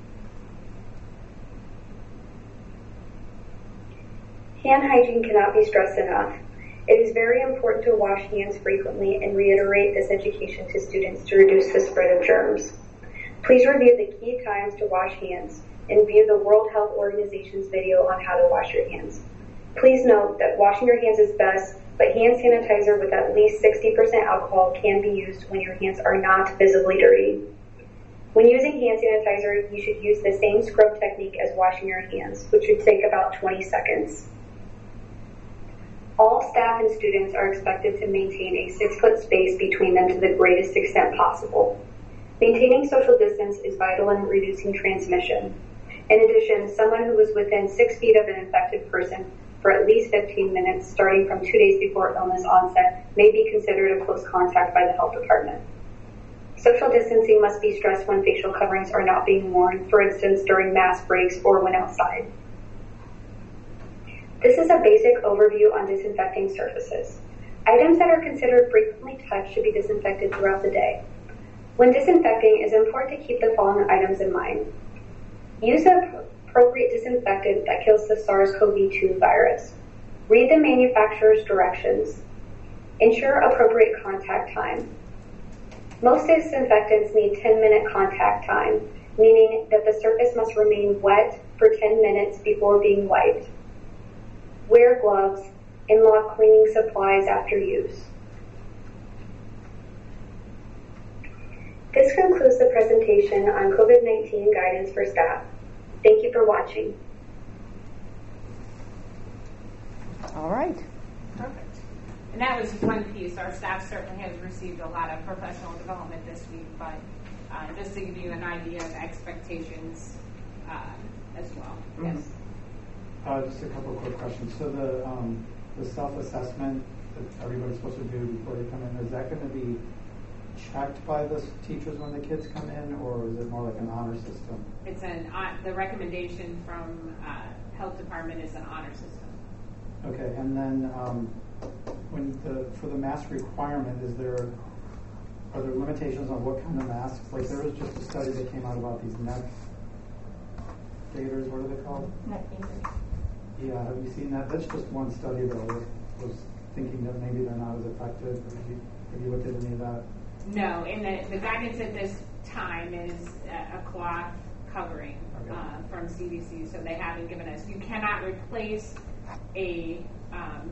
Speaker 9: Hand hygiene cannot be stressed enough. It is very important to wash hands frequently and reiterate this education to students to reduce the spread of germs. Please review the key times to wash hands and view the World Health Organization's video on how to wash your hands. Please note that washing your hands is best, but hand sanitizer with at least sixty percent alcohol can be used when your hands are not visibly dirty. When using hand sanitizer, you should use the same scrub technique as washing your hands, which should take about twenty seconds. All staff and students are expected to maintain a six-foot space between them to the greatest extent possible. Maintaining social distance is vital in reducing transmission. In addition, someone who was within six feet of an infected person for at least fifteen minutes, starting from two days before illness onset, may be considered a close contact by the health department. Social distancing must be stressed when facial coverings are not being worn, for instance, during mass breaks or when outside. This is a basic overview on disinfecting surfaces. Items that are considered frequently touched should be disinfected throughout the day. When disinfecting, it is important to keep the following items in mind. Use the appropriate disinfectant that kills the SARS CoV two virus. Read the manufacturer's directions. Ensure appropriate contact time. Most disinfectants need ten minute contact time, meaning that the surface must remain wet for ten minutes before being wiped. Wear gloves and lock cleaning supplies after use. This concludes the presentation on COVID nineteen guidance for staff. Thank you for watching.
Speaker 1: All right.
Speaker 6: Perfect. And that was one piece. Our staff certainly has received a lot of professional development this week, but uh, just to give you an idea of expectations uh, as well. Mm-hmm. Yes.
Speaker 2: Uh, just a couple of quick questions. So the um, the self-assessment that everybody's supposed to do before they come in, is that going to be checked by the teachers when the kids come in, or is it more like an honor system?
Speaker 6: It's an uh, the recommendation from uh, health department is an honor system.
Speaker 2: Okay, and then um, when the for the mask requirement, is there are there limitations on what kind of masks? Like there was just a study that came out about these neck gaiters. What are they called?
Speaker 7: Neck gaiters.
Speaker 2: Yeah, have you seen that? That's just one study though. I was thinking that maybe they're not as effective. Have you, have you looked at any of that?
Speaker 6: No, and the, the guidance at this time is a, a cloth covering okay. uh, from C D C, so they haven't given us. You cannot replace a um,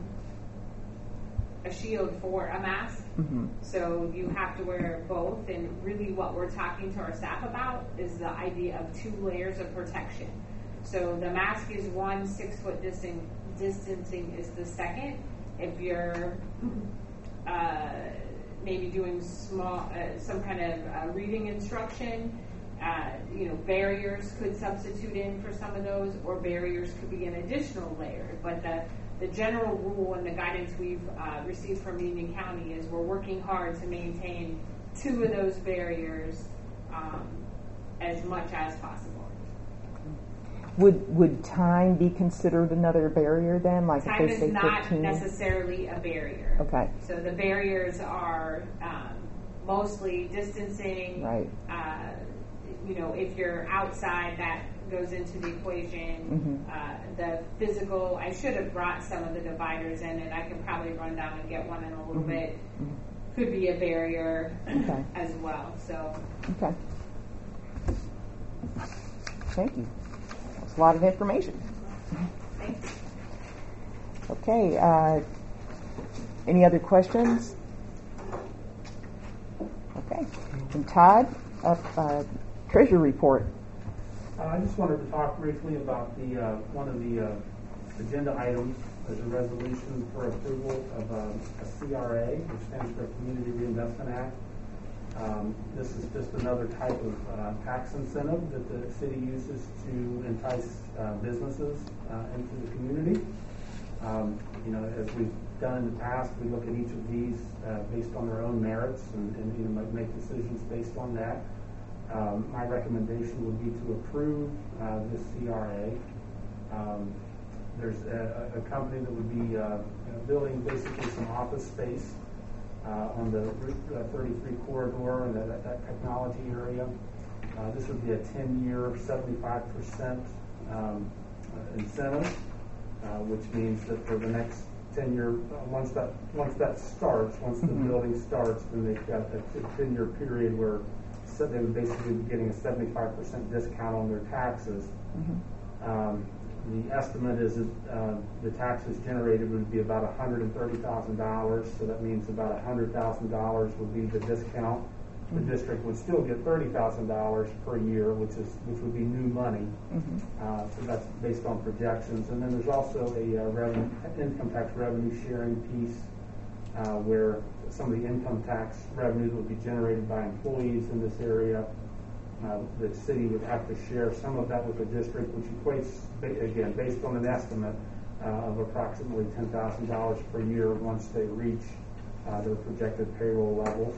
Speaker 6: a shield for a mask, mm-hmm. so you have to wear both. And really, what we're talking to our staff about is the idea of two layers of protection. So the mask is one, six foot distan- distancing is the second. If you're uh, maybe doing small, uh, some kind of uh, reading instruction, uh, you know, barriers could substitute in for some of those, or barriers could be an additional layer. But the, the general rule and the guidance we've uh, received from Union County is we're working hard to maintain two of those barriers um, as much as possible.
Speaker 1: Would would time be considered another barrier then? Like
Speaker 6: time
Speaker 1: if they
Speaker 6: is
Speaker 1: say
Speaker 6: not
Speaker 1: fifteen?
Speaker 6: Necessarily a barrier.
Speaker 1: Okay.
Speaker 6: So the barriers are um, mostly distancing.
Speaker 1: Right.
Speaker 6: Uh, you know, if you're outside, that goes into the equation. Mm-hmm. Uh, the physical. I should have brought some of the dividers in, and I can probably run down and get one in a little mm-hmm. bit. Mm-hmm. Could be a barrier okay. as well. So.
Speaker 1: Okay. Thank you. A lot of information. Okay. Uh, any other questions? Okay. And Todd, up, uh, Treasury report.
Speaker 8: Uh, I just wanted to talk briefly about the uh, one of the uh, agenda items as a resolution for approval of uh, a C R A, which stands for Community Reinvestment Act. Um, this is just another type of uh, tax incentive that the city uses to entice uh, businesses uh, into the community. Um, you know, as we've done in the past, we look at each of these uh, based on their own merits and, and you know, make decisions based on that. Um, my recommendation would be to approve uh, this C R A. Um, there's a, a company that would be uh, building basically some office space uh, on the Route thirty-three corridor and that, that technology area. Uh, this would be a ten-year, seventy-five percent um, uh, incentive, uh, which means that for the next ten-year, uh, once that once that starts, once the mm-hmm. building starts, then they've got a ten-year period where so they would basically be getting a seventy-five percent discount on their taxes. Mm-hmm. Um, the estimate is that uh, the taxes generated would be about one hundred thirty thousand dollars, so that means about one hundred thousand dollars would be the discount. The mm-hmm. district would still get thirty thousand dollars per year, which is which would be new money. Mm-hmm. Uh, so that's based on projections. And then there's also a uh, revenue, income tax revenue sharing piece uh, where some of the income tax revenues would be generated by employees in this area. Uh, the city would have to share some of that with the district, which equates, again, based on an estimate uh, of approximately ten thousand dollars per year once they reach uh, their projected payroll levels.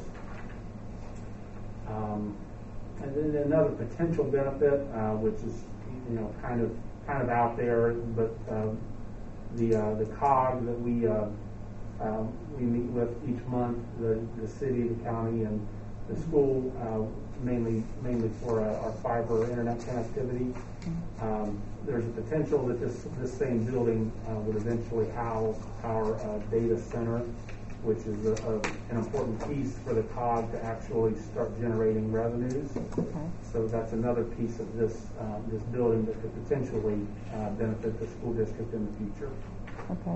Speaker 8: Um, and then another potential benefit, uh, which is, you know, kind of kind of out there, but uh, the uh, the C O G that we uh, um, we meet with each month, the, the city, the county, and the school, uh, mainly mainly for uh, our fiber internet connectivity. Um, there's a potential that this this same building uh, would eventually house our uh, data center, which is a, a, an important piece for the C O G to actually start generating revenues. Okay. So that's another piece of this um, this building that could potentially uh, benefit the school district in the future.
Speaker 1: Okay.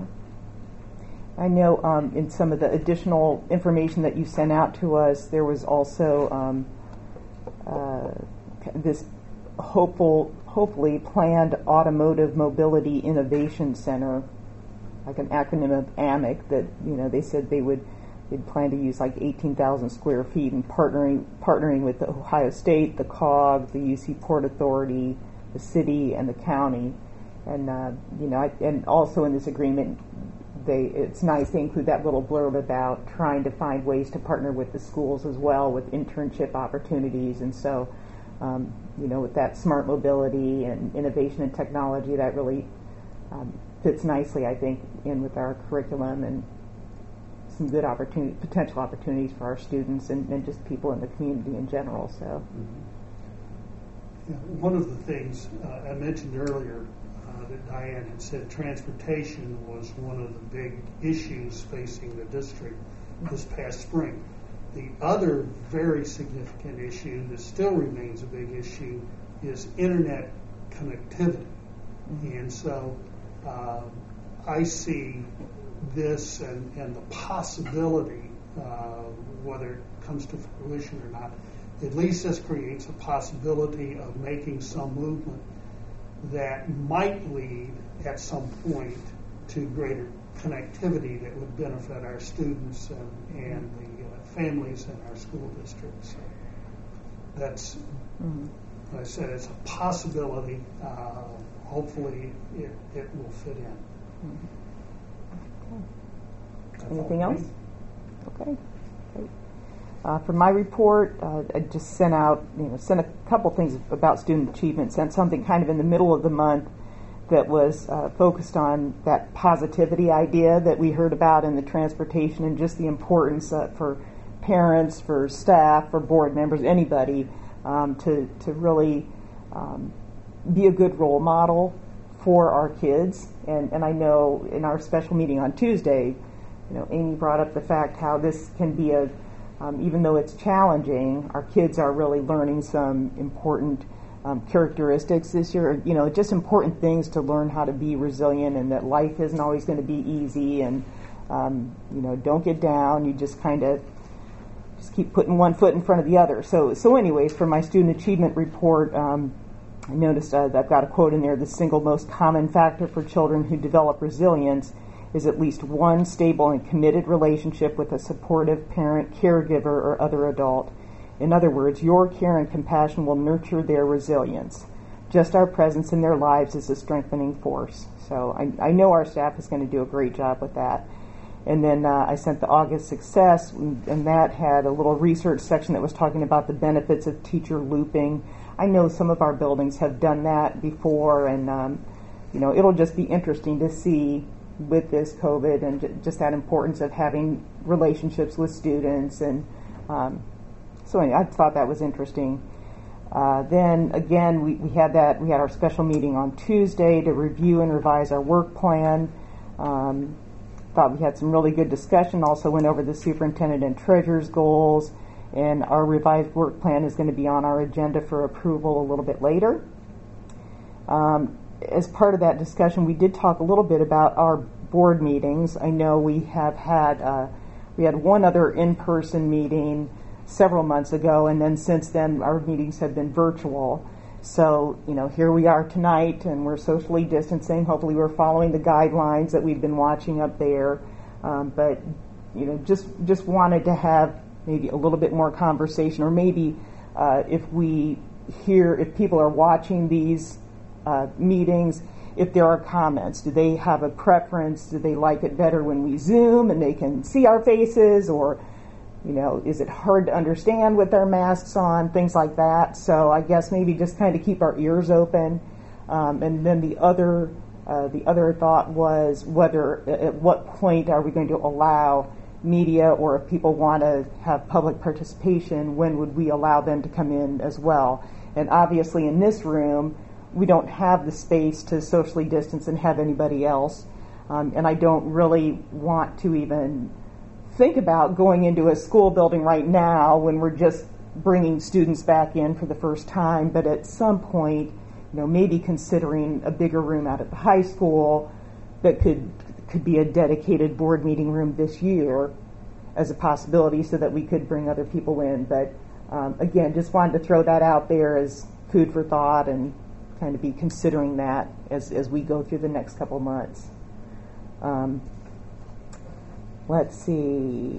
Speaker 1: I know um, in some of the additional information that you sent out to us, there was also um, uh, this hopeful, hopefully planned Automotive Mobility Innovation Center, like an acronym of A M I C, that, you know, they said they would they'd plan to use like eighteen thousand square feet, and partnering partnering with the Ohio State, the C O G, the U C Port Authority, the city, and the county. And uh, you know, I, and also in this agreement, they it's nice they include that little blurb about trying to find ways to partner with the schools as well with internship opportunities. And so, um, you know, with that smart mobility and innovation and technology, that really um, fits nicely, I think, in with our curriculum, and some good opportunity, potential opportunities for our students and, and just people in the community in general. So,
Speaker 4: mm-hmm. yeah, one of the things uh, I mentioned earlier uh, that Diane had said, transportation was one of the big issues facing the district this past spring. The other very significant issue that still remains a big issue is internet connectivity, mm-hmm. and so. Uh, I see this and, and the possibility, uh, whether it comes to fruition or not, at least this creates a possibility of making some movement that might lead at some point to greater connectivity that would benefit our students and, and the uh, families in our school districts. So that's, mm-hmm. like I said, it's a possibility. Uh, Hopefully, it, it will fit in.
Speaker 1: Mm-hmm. Okay. Anything else? Okay. Great. Uh, for my report, uh, I just sent out, you know, sent a couple things about student achievement. Sent something kind of in the middle of the month that was uh, focused on that positivity idea that we heard about in the transportation, and just the importance uh, for parents, for staff, for board members, anybody, um, to to really. Um, be a good role model for our kids. And, and I know in our special meeting on Tuesday, you know, Amy brought up the fact how this can be a, um, even though it's challenging, our kids are really learning some important um, characteristics this year. You know, just important things to learn how to be resilient, and that life isn't always going to be easy, and um, you know, don't get down. You just kind of just keep putting one foot in front of the other. So, so anyways, for my student achievement report, um, I noticed uh, I've got a quote in there: the single most common factor for children who develop resilience is at least one stable and committed relationship with a supportive parent, caregiver, or other adult. In other words, your care and compassion will nurture their resilience. Just our presence in their lives is a strengthening force. So I, I know our staff is going to do a great job with that. And then uh, I sent the August Success, and that had a little research section that was talking about the benefits of teacher looping. I know some of our buildings have done that before, and um, you know, it'll just be interesting to see with this COVID and j- just that importance of having relationships with students. And um, so anyway, I thought that was interesting. Uh, then again, we, we had that we had our special meeting on Tuesday to review and revise our work plan. Um, thought we had some really good discussion. Also went over the superintendent and treasurer's goals, and our revised work plan is going to be on our agenda for approval a little bit later. Um, as part of that discussion, we did talk a little bit about our board meetings. I know we have had uh, we had one other in-person meeting several months ago, and then since then our meetings have been virtual. So, you know, here we are tonight, and we're socially distancing. Hopefully we're following the guidelines that we've been watching up there. Um, but, you know, just just wanted to have maybe a little bit more conversation, or maybe uh, if we hear, if people are watching these uh, meetings, if there are comments. Do they have a preference? Do they like it better when we Zoom and they can see our faces? Or, you know, is it hard to understand with our masks on, things like that? So I guess maybe just kind of keep our ears open. Um, and then the other uh, the other thought was whether, at what point are we going to allow media, or if people want to have public participation, when would we allow them to come in as well? And obviously in this room, we don't have the space to socially distance and have anybody else. Um, and I don't really want to even think about going into a school building right now when we're just bringing students back in for the first time, but at some point, you know, maybe considering a bigger room out at the high school that could could be a dedicated board meeting room this year as a possibility, so that we could bring other people in. But um, again, just wanted to throw that out there as food for thought, and kind of be considering that as, as we go through the next couple months. Um, Let's see.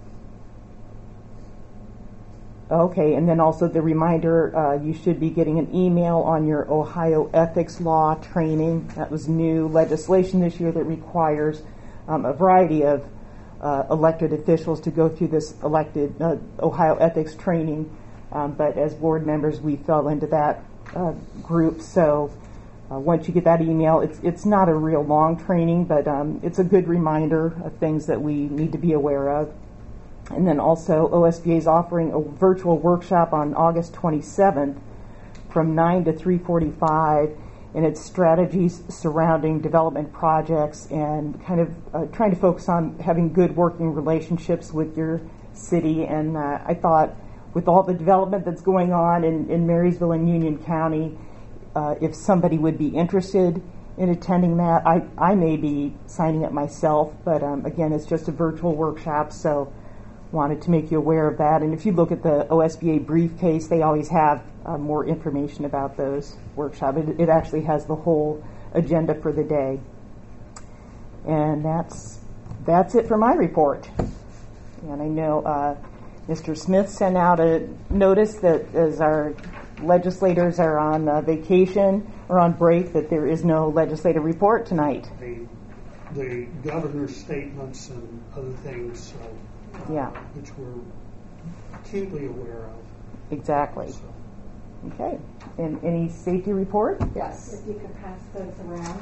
Speaker 1: Okay, and then also the reminder, uh, you should be getting an email on your Ohio ethics law training. That was new legislation this year that requires um, a variety of uh, elected officials to go through this elected uh, Ohio ethics training. Um, but as board members, we fell into that uh, group. So Uh, once you get that email, it's it's not a real long training, but um, it's a good reminder of things that we need to be aware of. And then also, O S B A is offering a virtual workshop on August twenty-seventh from nine to three forty-five, and it's strategies surrounding development projects, and kind of uh, trying to focus on having good working relationships with your city. And uh, I thought, with all the development that's going on in, in Marysville and Union County, Uh, if somebody would be interested in attending that, I, I may be signing up myself, but um, again, it's just a virtual workshop, so wanted to make you aware of that. And if you look at the O S B A briefcase, they always have uh, more information about those workshops. It, it actually has the whole agenda for the day. And that's that's it for my report. And I know uh, Mister Smith sent out a notice that as our legislators are on uh, vacation or on break, that there is no legislative report tonight.
Speaker 4: The, the governor's statements and other things, uh,
Speaker 1: yeah,
Speaker 4: which we're acutely aware of.
Speaker 1: Exactly.
Speaker 4: So.
Speaker 1: Okay. And any safety report?
Speaker 7: Yes. If you could pass those around.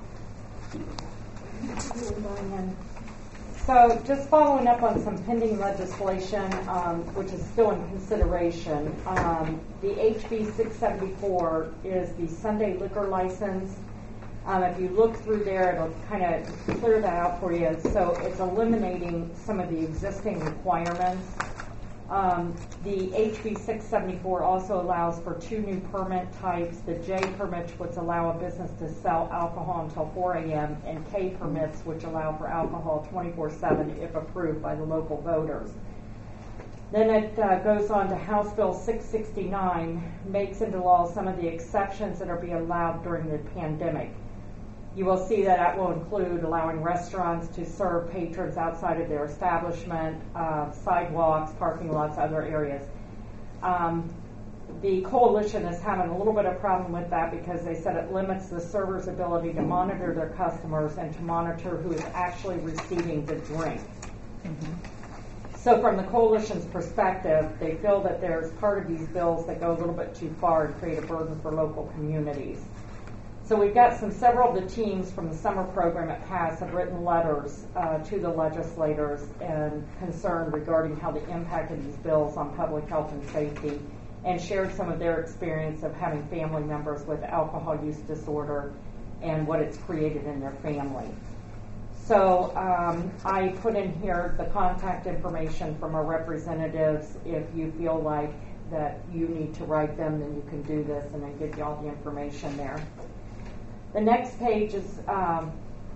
Speaker 10: So just following up on some pending legislation, um, which is still in consideration, um, the H B six seventy-four is the Sunday liquor license. Um, if you look through there, it'll kind of clear that out for you. So it's eliminating some of the existing requirements Um, the H B six seventy-four also allows for two new permit types. The J permits, which allow a business to sell alcohol until four a.m., and K permits, which allow for alcohol twenty-four seven if approved by the local voters. Then it uh, goes on to House Bill six sixty-nine, makes into law some of the exceptions that are being allowed during the pandemic. You will see that that will include allowing restaurants to serve patrons outside of their establishment, uh, sidewalks, parking lots, other areas. Um, the coalition is having a little bit of problem with that because they said it limits the server's ability to monitor their customers and to monitor who is actually receiving the drink. Mm-hmm. So from the coalition's perspective, they feel that there's part of these bills that go a little bit too far and create a burden for local communities. So we've got some, several of the teams from the summer program at PASS have written letters uh, to the legislators and concern regarding how the impact of these bills on public health and safety, and shared some of their experience of having family members with alcohol use disorder and what it's created in their family. So um, I put in here the contact information from our representatives. If you feel like that you need to write them, then you can do this, and I give you all the information there. The next page is um,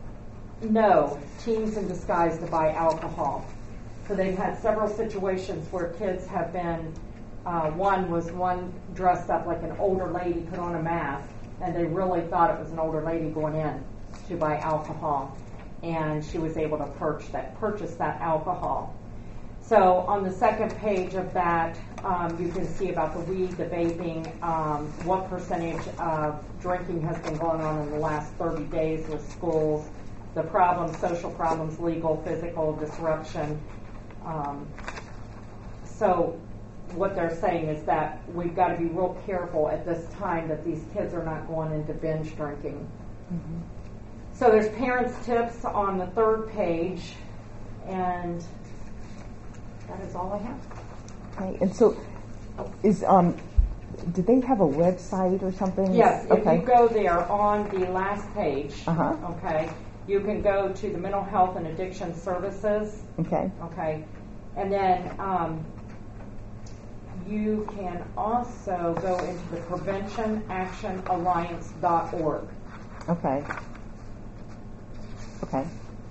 Speaker 10: no, teens in disguise to buy alcohol. So they've had several situations where kids have been, uh, one was one dressed up like an older lady, put on a mask, and they really thought it was an older lady going in to buy alcohol. And she was able to purchase that, purchase that alcohol. So on the second page of that, um, you can see about the weed, the vaping, um, what percentage of drinking has been going on in the last thirty days with schools, the problems, social problems, legal, physical, disruption. Um, so what they're saying is that we've got to be real careful at this time that these kids are not going into binge drinking. Mm-hmm. So there's parents' tips on the third page, and that is all I have.
Speaker 1: Okay, and so is um, do they have a website or something?
Speaker 10: Yes,
Speaker 1: okay.
Speaker 10: If you go there on the last page,
Speaker 1: uh-huh.
Speaker 10: okay, you can go to the Mental Health and Addiction Services.
Speaker 1: Okay.
Speaker 10: Okay, and then um, you can also go into the prevention action alliance dot org.
Speaker 1: Okay. Okay.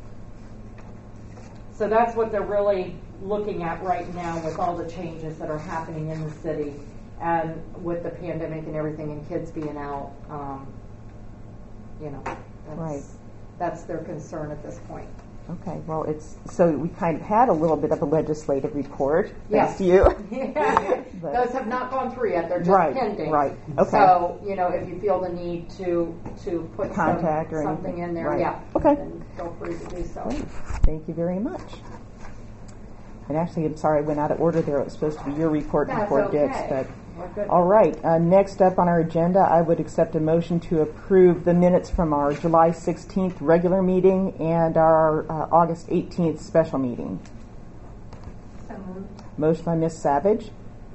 Speaker 10: So that's what they're really looking at right now with all the changes that are happening in the city and with the pandemic and everything and kids being out. Um, you know, that's,
Speaker 1: right.
Speaker 10: that's their concern at this point.
Speaker 1: Okay, well, it's so we kind of had a little bit of a legislative report.
Speaker 10: Yes.
Speaker 1: Thanks to you.
Speaker 10: Yeah. Those have not gone through yet. They're just
Speaker 1: right,
Speaker 10: pending.
Speaker 1: Right. Okay.
Speaker 10: So, you know, if you feel the need to to put
Speaker 1: contact
Speaker 10: some,
Speaker 1: or
Speaker 10: something
Speaker 1: anything.
Speaker 10: in there,
Speaker 1: right.
Speaker 10: yeah.
Speaker 1: Okay.
Speaker 10: Then feel free to do so.
Speaker 1: Great. Thank you very much. And actually, I'm sorry I went out of order there. It was supposed to be your report
Speaker 10: That's
Speaker 1: before
Speaker 10: okay.
Speaker 1: Dick's, but
Speaker 10: We're good.
Speaker 1: all right. Uh, next up on our agenda, I would accept a motion to approve the minutes from our July sixteenth regular meeting and our uh, August eighteenth special meeting.
Speaker 7: So moved.
Speaker 1: Motion by Miz Savage.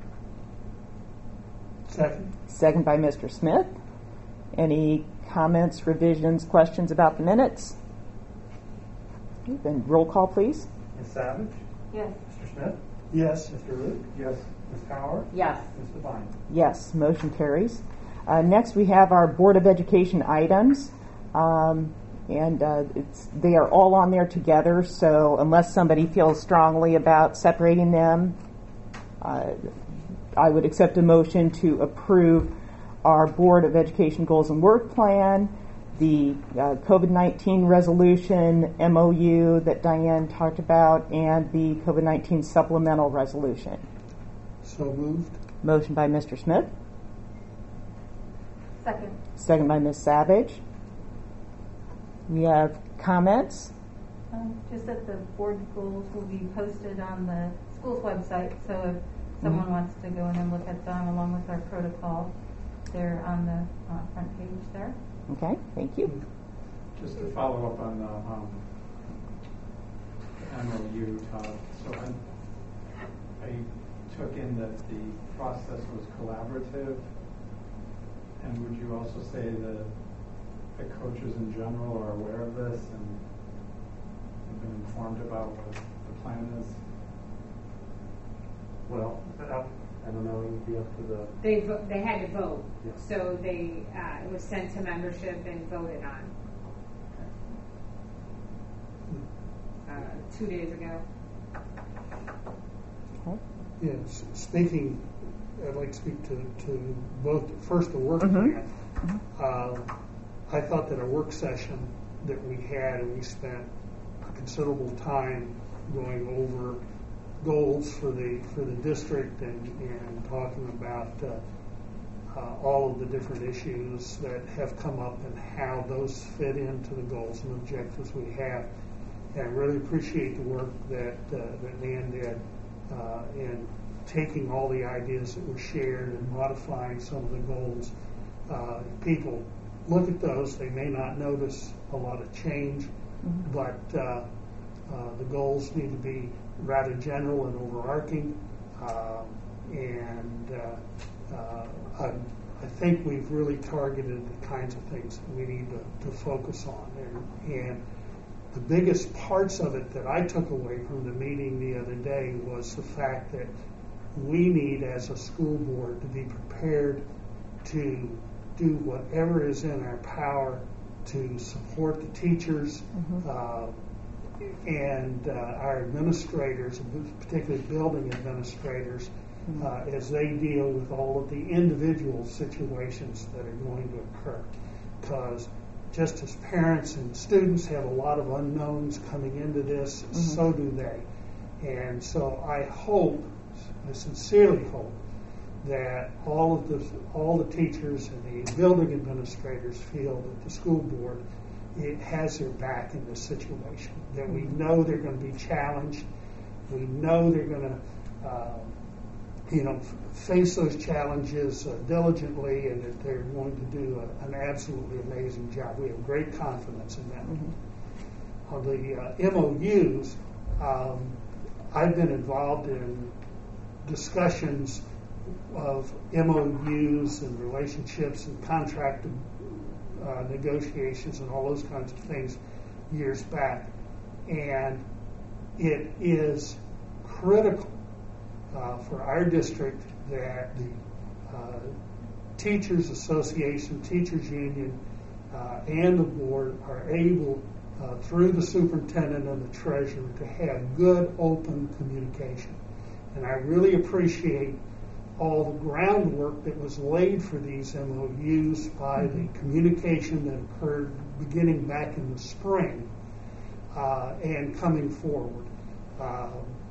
Speaker 4: Second.
Speaker 1: Second by Mister Smith. Any comments, revisions, questions about the minutes? Okay, then roll call, please.
Speaker 8: Miz Savage?
Speaker 7: Yes.
Speaker 8: Mister Smith?
Speaker 4: Yes.
Speaker 8: Mister Luke? Yes. Miz Power?
Speaker 10: Yes.
Speaker 8: Miz Devine?
Speaker 1: Yes, motion carries. Uh, next, we have our Board of Education items, um, and uh, it's, they are all on there together, so unless somebody feels strongly about separating them, uh, I would accept a motion to approve our Board of Education Goals and Work Plan, the uh, COVID nineteen resolution M O U that Diane talked about, and the COVID nineteen supplemental resolution.
Speaker 4: So moved.
Speaker 1: Motion by Mister Smith.
Speaker 7: Second.
Speaker 1: Second by Miz Savage. We have comments.
Speaker 7: Um, just that the board goals will be posted on the school's website, so if someone mm-hmm. wants to go in and look at them along with our protocol, they're on the uh, front page there.
Speaker 1: Okay, thank you.
Speaker 2: Just to follow up on the um, M O U, Todd, so I, I took in that the process was collaborative, and would you also say that the coaches in general are aware of this and have been informed about what the plan is?
Speaker 8: Well, I I don't know, it would be up to the,
Speaker 6: They vo- they had to vote,
Speaker 8: Yeah.
Speaker 6: so they uh, it was sent to membership and voted on uh, two days ago.
Speaker 4: Yes, speaking, I'd like to speak to, to both, first the work
Speaker 1: Mhm.
Speaker 4: plan. Uh, I thought that a work session that we had, and we spent a considerable time going over goals for the for the district and, and talking about uh, uh, all of the different issues that have come up and how those fit into the goals and objectives we have. And I really appreciate the work that uh, that Nan did uh, in taking all the ideas that were shared and modifying some of the goals. Uh, people look at those; they may not notice a lot of change, mm-hmm. but uh, uh, the goals need to be rather general and overarching. Uh, and uh, uh, I, I think we've really targeted the kinds of things that we need to, to focus on. And, and the biggest parts of it that I took away from the meeting the other day was the fact that we need, as a school board, to be prepared to do whatever is in our power to support the teachers mm-hmm. uh, and uh, our administrators, particularly building administrators, mm-hmm. uh, as they deal with all of the individual situations that are going to occur. Because just as parents and students have a lot of unknowns coming into this, mm-hmm. so do they. And so I hope, I sincerely hope, that all of the all the teachers and the building administrators feel that the school board it has their back in this situation. That we know they're going to be challenged. We know they're going to, uh, you know, f- face those challenges uh, diligently, and that they're going to do a, an absolutely amazing job. We have great confidence in them. Mm-hmm. On the uh, M O Us, um, I've been involved in discussions of M O Us and relationships and contract uh, negotiations and all those kinds of things years back. And it is critical uh, for our district that the uh, Teachers Association, Teachers Union, uh, and the board are able, uh, through the superintendent and the treasurer, to have good, open communication. And I really appreciate all the groundwork that was laid for these M O Us by mm-hmm. the communication that occurred beginning back in the spring uh, and coming forward uh,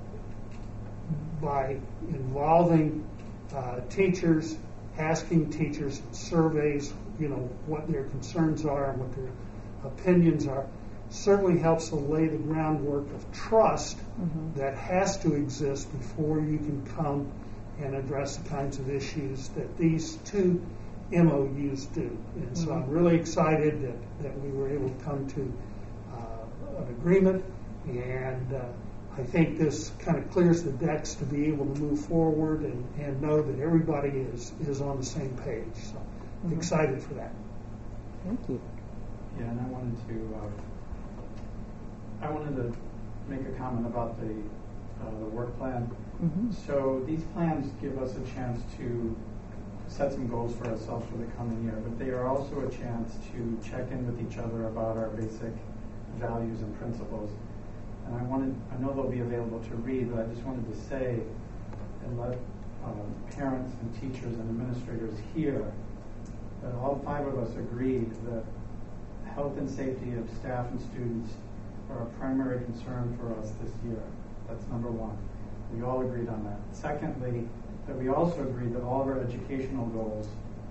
Speaker 4: by involving uh, teachers, asking teachers in surveys, you know, what their concerns are and what their opinions are. Certainly helps to lay the groundwork of trust mm-hmm. that has to exist before you can come and address the kinds of issues that these two M O Us do. And mm-hmm. so I'm really excited that, that we were able to come to uh, an agreement, and uh, I think this kind of clears the decks to be able to move forward and, and know that everybody is, is on the same page. So mm-hmm. excited for that.
Speaker 1: Thank you.
Speaker 2: Yeah, and I wanted to uh, I wanted to make a comment about the uh, the work plan. Mm-hmm. So these plans give us a chance to set some goals for ourselves for the coming year, but they are also a chance to check in with each other about our basic values and principles. And I wanted, I know they'll be available to read, but I just wanted to say and let um, parents and teachers and administrators hear that all five of us agreed that health and safety of staff and students are a primary concern for us this year. That's number one. We all agreed on that. Secondly, that we also agreed that all of our educational goals,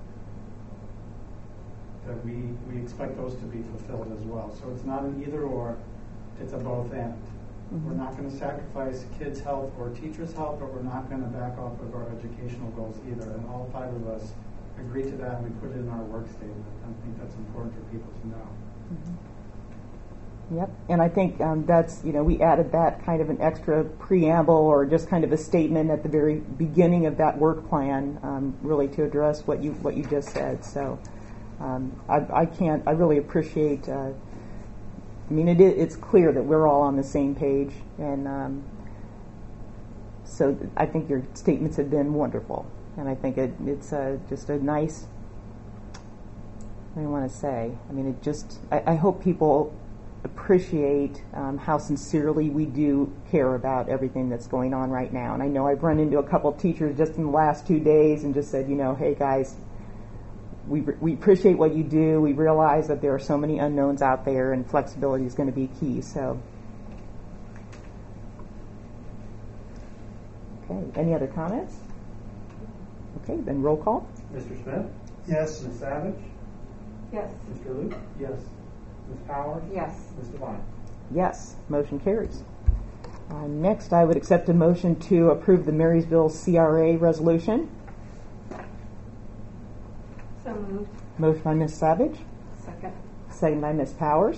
Speaker 2: that we, we expect those to be fulfilled as well. So it's not an either or, it's a both and. Mm-hmm. We're not going to sacrifice kids' health or teachers' health, but we're not going to back off of our educational goals either. And all five of us agreed to that, and we put it in our work statement. I think that's important for people to know.
Speaker 1: Mm-hmm. Yep, and I think um, that's, you know, we added that kind of an extra preamble or just kind of a statement at the very beginning of that work plan, um, really to address what you what you just said. So um, I, I can't, I really appreciate, uh, I mean, it, it's clear that we're all on the same page, and um, so th- I think your statements have been wonderful, and I think it, it's uh, just a nice. What do you want to say? I mean, it just. I, I hope people appreciate um, how sincerely we do care about everything that's going on right now. And I know I've run into a couple of teachers just in the last two days and just said, you know, hey guys, we we appreciate what you do. We realize that there are so many unknowns out there, and flexibility is going to be key. So, okay. Any other comments? Okay, then roll call.
Speaker 8: Mister Smith?
Speaker 4: Yes.
Speaker 8: Miz Savage?
Speaker 7: Yes.
Speaker 8: Mister Luke? Yes. Miz Powers?
Speaker 7: Yes.
Speaker 8: Miz Devine?
Speaker 1: Yes, motion carries. Uh, next, I would accept a motion to approve the Marysville C R A resolution.
Speaker 7: So moved.
Speaker 1: Motion by Miz Savage,
Speaker 7: Second.
Speaker 1: second by Miz Powers.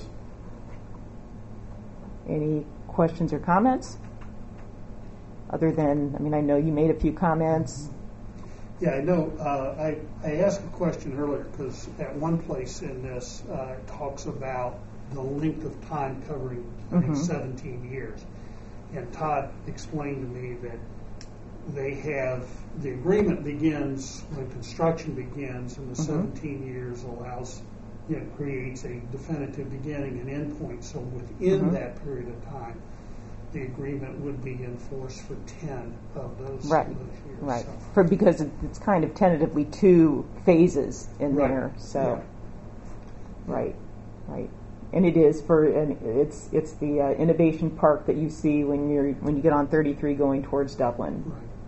Speaker 1: Any questions or comments? Other than, I mean, I know you made a few comments.
Speaker 4: Yeah, I know. Uh, I, I asked a question earlier because at one place in this uh, it talks about the length of time covering I think,
Speaker 1: Mm-hmm.
Speaker 4: seventeen years. And Todd explained to me that they have, the agreement begins when construction begins, and the
Speaker 1: Mm-hmm.
Speaker 4: seventeen years allows, you know, creates a definitive beginning and end point. So within
Speaker 1: Mm-hmm.
Speaker 4: that period of time, the agreement would be enforced for ten of those,
Speaker 1: Right,
Speaker 4: of those years.
Speaker 1: right.
Speaker 4: So.
Speaker 1: For because it- it's kind of tentatively two phases in
Speaker 4: Right.
Speaker 1: there. So,
Speaker 4: Yeah.
Speaker 1: right, right. And it is for, and it's it's the uh, innovation park that you see when you're when you get on thirty-three going towards Dublin.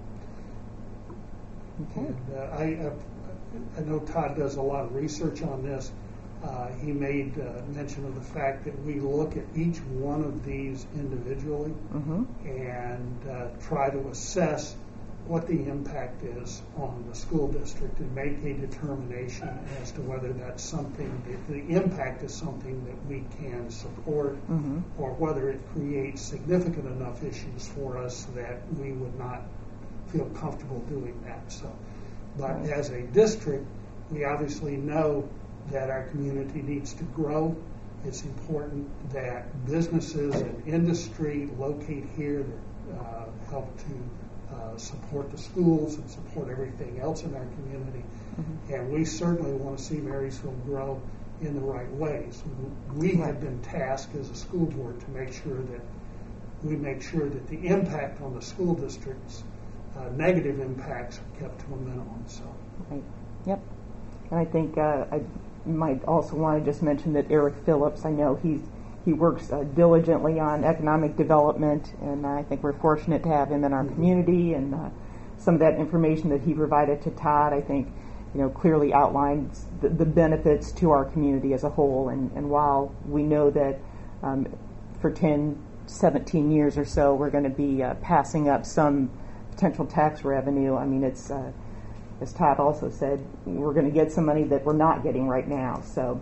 Speaker 4: Right.
Speaker 1: Okay.
Speaker 4: And, uh, I, uh, I know Todd does a lot of research on this. Uh, he made uh, mention of the fact that we look at each one of these individually
Speaker 1: Mm-hmm.
Speaker 4: and uh, try to assess what the impact is on the school district and make a determination as to whether that's something that the impact is something that we can support
Speaker 1: Mm-hmm.
Speaker 4: or whether it creates significant enough issues for us that we would not feel comfortable doing that. So, but
Speaker 1: Right.
Speaker 4: as a district, we obviously know that our community needs to grow. It's important that businesses and industry locate here that uh, help to uh, support the schools and support everything else in our community.
Speaker 1: Mm-hmm.
Speaker 4: And we certainly want to see Marysville grow in the right ways. We have been tasked as a school board to make sure that we make sure that the impact on the school districts, uh, negative impacts, are kept to a minimum. So,
Speaker 1: Right. Yep. And I think uh, I might also want to just mention that Eric Phillips, I know he's he works uh, diligently on economic development, and I think we're fortunate to have him in our community. And uh, some of that information that he provided to Todd, I think, you know, clearly outlines the, the benefits to our community as a whole. And, and while we know that um, for ten, seventeen years or so, we're going to be uh, passing up some potential tax revenue, I mean, it's, uh, as Todd also said, we're going to get some money that we're not getting right now. So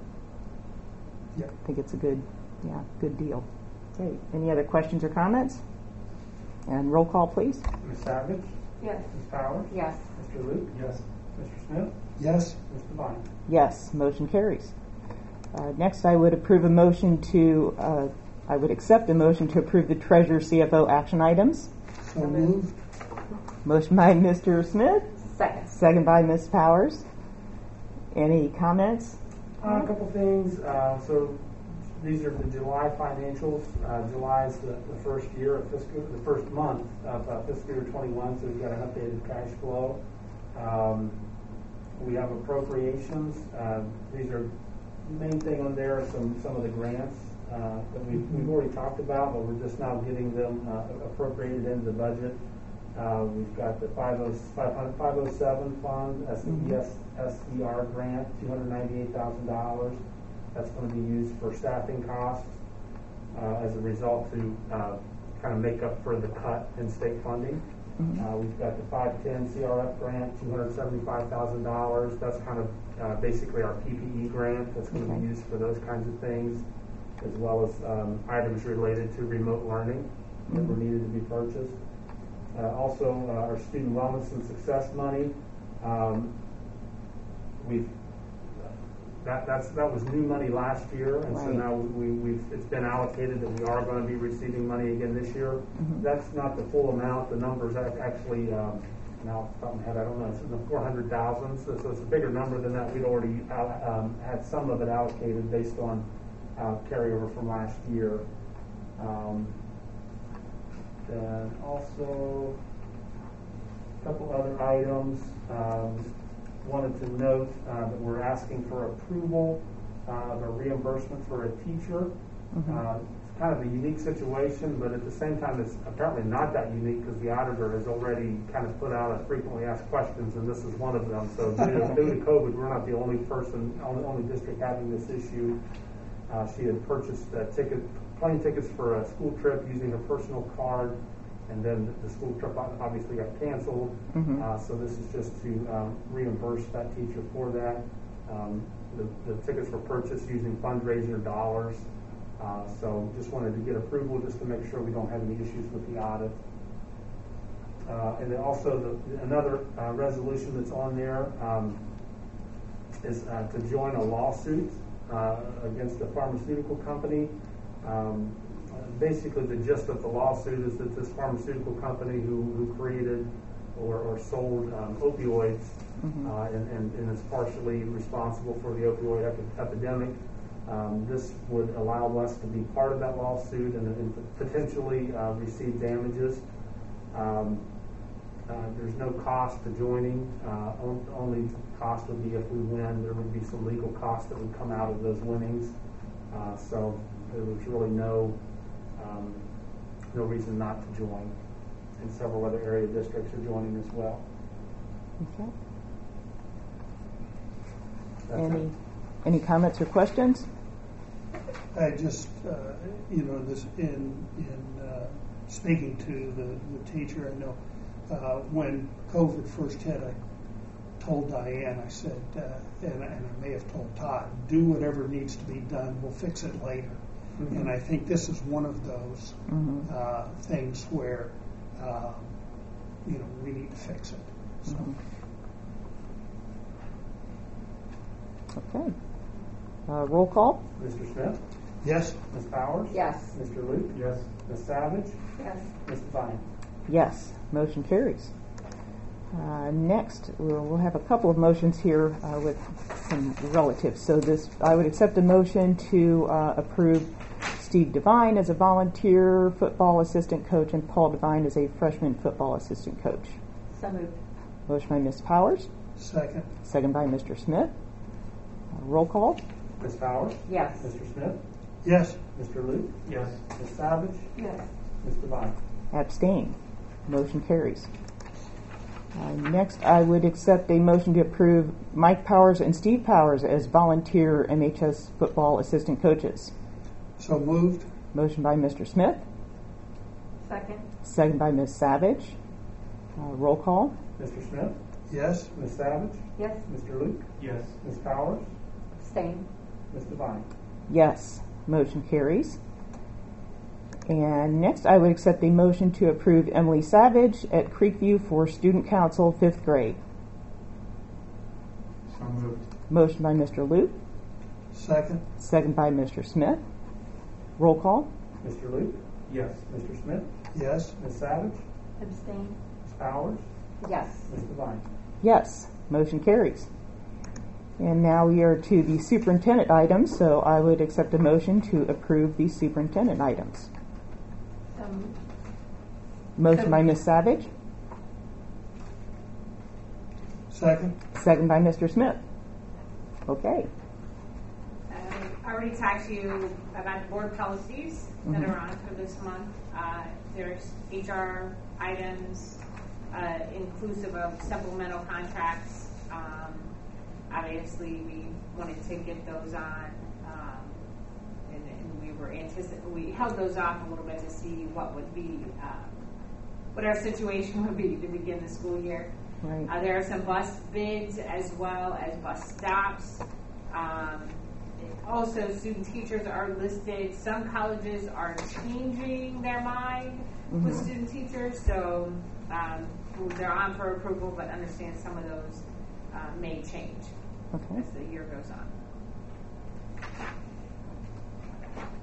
Speaker 4: yep.
Speaker 1: I think it's a good, yeah, good deal. Great. Any other questions or comments? And roll call, please.
Speaker 8: Miz Savage?
Speaker 7: Yes.
Speaker 8: Miz Powers?
Speaker 7: Yes.
Speaker 8: Mister Luke? Yes. Mister Smith?
Speaker 4: Yes.
Speaker 8: Miz Devine?
Speaker 1: Yes, motion carries. Uh, next, I would approve a motion to, uh, I would accept a motion to approve the Treasurer C F O action items.
Speaker 4: So moved.
Speaker 1: Motion by Mister Smith,
Speaker 7: Second.
Speaker 1: second by Miz Powers. Any comments?
Speaker 8: Uh, a couple things. Uh, so these are the July financials. Uh, July is the, the first year of fiscal, the first month of uh, fiscal year twenty-one. So we've got an updated cash flow. Um, we have appropriations. Uh, these are the main thing on there. Are some some of the grants uh, that we've, we've already talked about, but we're just now getting them uh, appropriated into the budget. Uh, we've got the five oh seven fund, S E S S E R grant, two hundred ninety-eight thousand dollars. That's going to be used for staffing costs uh, as a result to uh, kind of make up for the cut in state funding.
Speaker 1: Mm-hmm.
Speaker 8: Uh, we've got the five ten C R F grant, two hundred seventy-five thousand dollars. That's kind of uh, basically our P P E grant that's going to
Speaker 1: Okay.
Speaker 8: be used for those kinds of things, as well as um, items related to remote learning that
Speaker 1: Mm-hmm.
Speaker 8: were needed to be purchased. Uh, also, uh, our student wellness and success money. Um, we've that that's that was new money last year, and so
Speaker 1: Right.
Speaker 8: now we we've it's been allocated that we are going to be receiving money again this year.
Speaker 1: Mhm.
Speaker 8: That's not the full amount. The numbers ac- actually um, now off the top of my head, I don't know. It's in the four hundred thousand, so, so it's a bigger number than that. We'd already uh, um, had some of it allocated based on uh, carryover from last year. Um, and also a couple other items. Um, wanted to note uh, that we're asking for approval uh, of a reimbursement for a teacher.
Speaker 1: Mhm.
Speaker 8: Uh, it's kind of a unique situation, but at the same time, it's apparently not that unique because the auditor has already kind of put out a frequently asked questions, and this is one of them. So due to, due to COVID, we're not the only person, only, only district having this issue. Uh, she had purchased a ticket, plane tickets for a school trip using her personal card, and then the school trip obviously got canceled.
Speaker 1: Mhm.
Speaker 8: Uh, so this is just to um, reimburse that teacher for that. Um, the, the tickets were purchased using fundraiser dollars. Uh, so just wanted to get approval just to make sure we don't have any issues with the audit. Uh, and then also the, another uh, resolution that's on there um, is uh, to join a lawsuit uh, against a pharmaceutical company. Um, basically, the gist of the lawsuit is that this pharmaceutical company who, who created or, or sold um, opioids
Speaker 1: Mhm.
Speaker 8: uh, and, and, and is partially responsible for the opioid epi- epidemic. Um, this would allow us to be part of that lawsuit and, and potentially uh, receive damages. Um, uh, there's no cost to joining. Uh, on, only cost would be if we win. There would be some legal costs that would come out of those winnings. Uh, so there was really no um, no reason not to join. And several other area districts are joining as well.
Speaker 1: Okay.
Speaker 8: That's
Speaker 1: Any
Speaker 8: it.
Speaker 1: any comments or questions?
Speaker 4: I just, uh, you know, this in in uh, speaking to the, the teacher, I know uh, when COVID first hit, I told Diane, I said, uh, and, and I may have told Todd, do whatever needs to be done. We'll fix it later.
Speaker 8: Mhm.
Speaker 4: And I think this is one of those
Speaker 1: Mhm.
Speaker 4: uh, things where, um, you know, we need to fix it. So.
Speaker 1: Mhm. Okay. Uh, roll call?
Speaker 8: Mister Smith?
Speaker 4: Yes.
Speaker 8: Miz Powers?
Speaker 10: Yes.
Speaker 8: Mister Luke? Yes. Miz Savage?
Speaker 7: Yes.
Speaker 8: Miz Devine?
Speaker 1: Yes. Motion carries. Uh, next, we'll, we'll have a couple of motions here uh, with some relatives. So this, I would accept a motion to uh, approve Steve Devine as a volunteer football assistant coach and Paul Devine as a freshman football assistant coach.
Speaker 7: So moved.
Speaker 1: Motion by Miz Powers,
Speaker 4: Second.
Speaker 1: second by Mister Smith. Uh, roll call?
Speaker 8: Miz Powers?
Speaker 10: Yes.
Speaker 8: Mister Smith?
Speaker 4: Yes.
Speaker 8: Mister Luke?
Speaker 2: Yes.
Speaker 8: Miz Savage?
Speaker 7: Yes.
Speaker 8: Miz Devine?
Speaker 1: Abstain. Motion carries. Uh, next, I would accept a motion to approve Mike Powers and Steve Powers as volunteer M H S football assistant coaches.
Speaker 4: So moved.
Speaker 1: Motion by Mister Smith,
Speaker 7: Second.
Speaker 1: second by Miz Savage. Uh, roll call?
Speaker 8: Mister Smith?
Speaker 4: Yes.
Speaker 8: Miz Savage?
Speaker 7: Yes.
Speaker 8: Mister Luke?
Speaker 2: Yes.
Speaker 8: Miz Powers?
Speaker 7: Abstain.
Speaker 8: Miz Devine?
Speaker 1: Yes. Motion carries. And next, I would accept a motion to approve Emily Savage at Creekview for Student Council, fifth grade.
Speaker 2: So moved.
Speaker 1: Motion by Mister Luke,
Speaker 4: Second.
Speaker 1: second by Mister Smith. Roll call?
Speaker 8: Mister Luke?
Speaker 2: Yes.
Speaker 8: Mister Smith?
Speaker 4: Yes.
Speaker 8: Miz Savage?
Speaker 7: Abstain.
Speaker 8: Miz Powers?
Speaker 10: Yes.
Speaker 8: Miz Devine?
Speaker 1: Yes. Motion carries. And now we are to the superintendent items, so I would accept a motion to approve the superintendent items.
Speaker 7: So moved.
Speaker 1: Motion by Miz Savage,
Speaker 4: Second.
Speaker 1: second by Mister Smith. Okay.
Speaker 6: Um, I already talked to you about the board policies that
Speaker 1: Mhm.
Speaker 6: are on for this month. Uh, there's H R items uh, inclusive of supplemental contracts. Um, obviously, we wanted to get those on, um, and, and we were anticipating. We held those off a little bit to see what would be, um, what our situation would be to begin the school year.
Speaker 1: Right.
Speaker 6: Uh, there are some bus bids as well as bus stops. Um, also, student teachers are listed. Some colleges are changing their mind
Speaker 1: Mhm.
Speaker 6: with student teachers, so um, they're on for approval, but understand some of those uh, may change
Speaker 1: Okay.
Speaker 6: as the year goes on.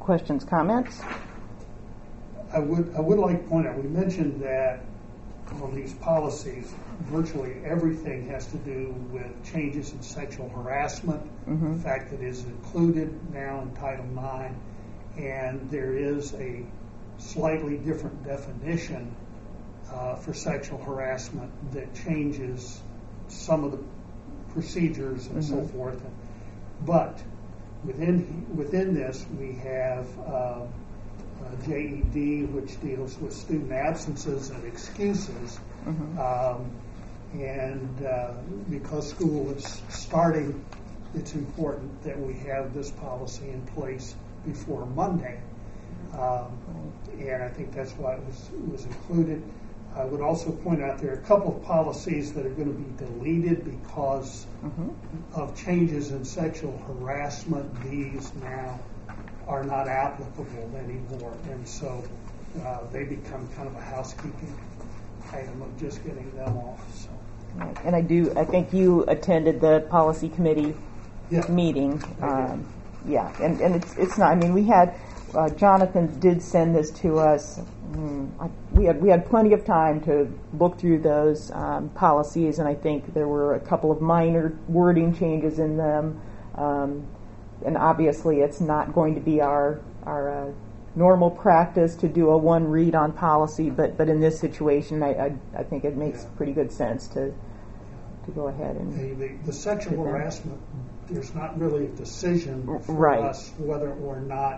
Speaker 1: questions, comments?
Speaker 4: I would I would like to point out, we mentioned that on these policies, virtually everything has to do with changes in sexual harassment, mm-hmm. the fact that it is included now in Title nine, and there is a slightly different definition uh, for sexual harassment that changes some of the procedures and mm-hmm. so forth. But within within this, we have uh, uh, J E D, which deals with student absences and excuses. Mm-hmm. Um, and uh, because school is starting, it's important that we have this policy in place before Monday. Um, and I think that's why it was, it was included. I would also point out there are a couple of policies that are going to be deleted because mm-hmm. of changes in sexual harassment. These now are not applicable anymore, and so uh, they become kind of a housekeeping item of just getting them off. So.
Speaker 1: Right. And I do. I think you attended the policy committee
Speaker 4: yeah.
Speaker 1: meeting. Um, yeah, and and it's it's not. I mean, we had uh, Jonathan did send this to us. Mm, I, we had we had plenty of time to look through those um, policies, and I think there were a couple of minor wording changes in them. Um, and obviously, it's not going to be our our uh, normal practice to do a one read on policy, but but in this situation, I I, I think it makes yeah. pretty good sense to to go ahead and
Speaker 4: the, the, the sexual harassment. There's not really a decision for
Speaker 1: right.
Speaker 4: us whether or not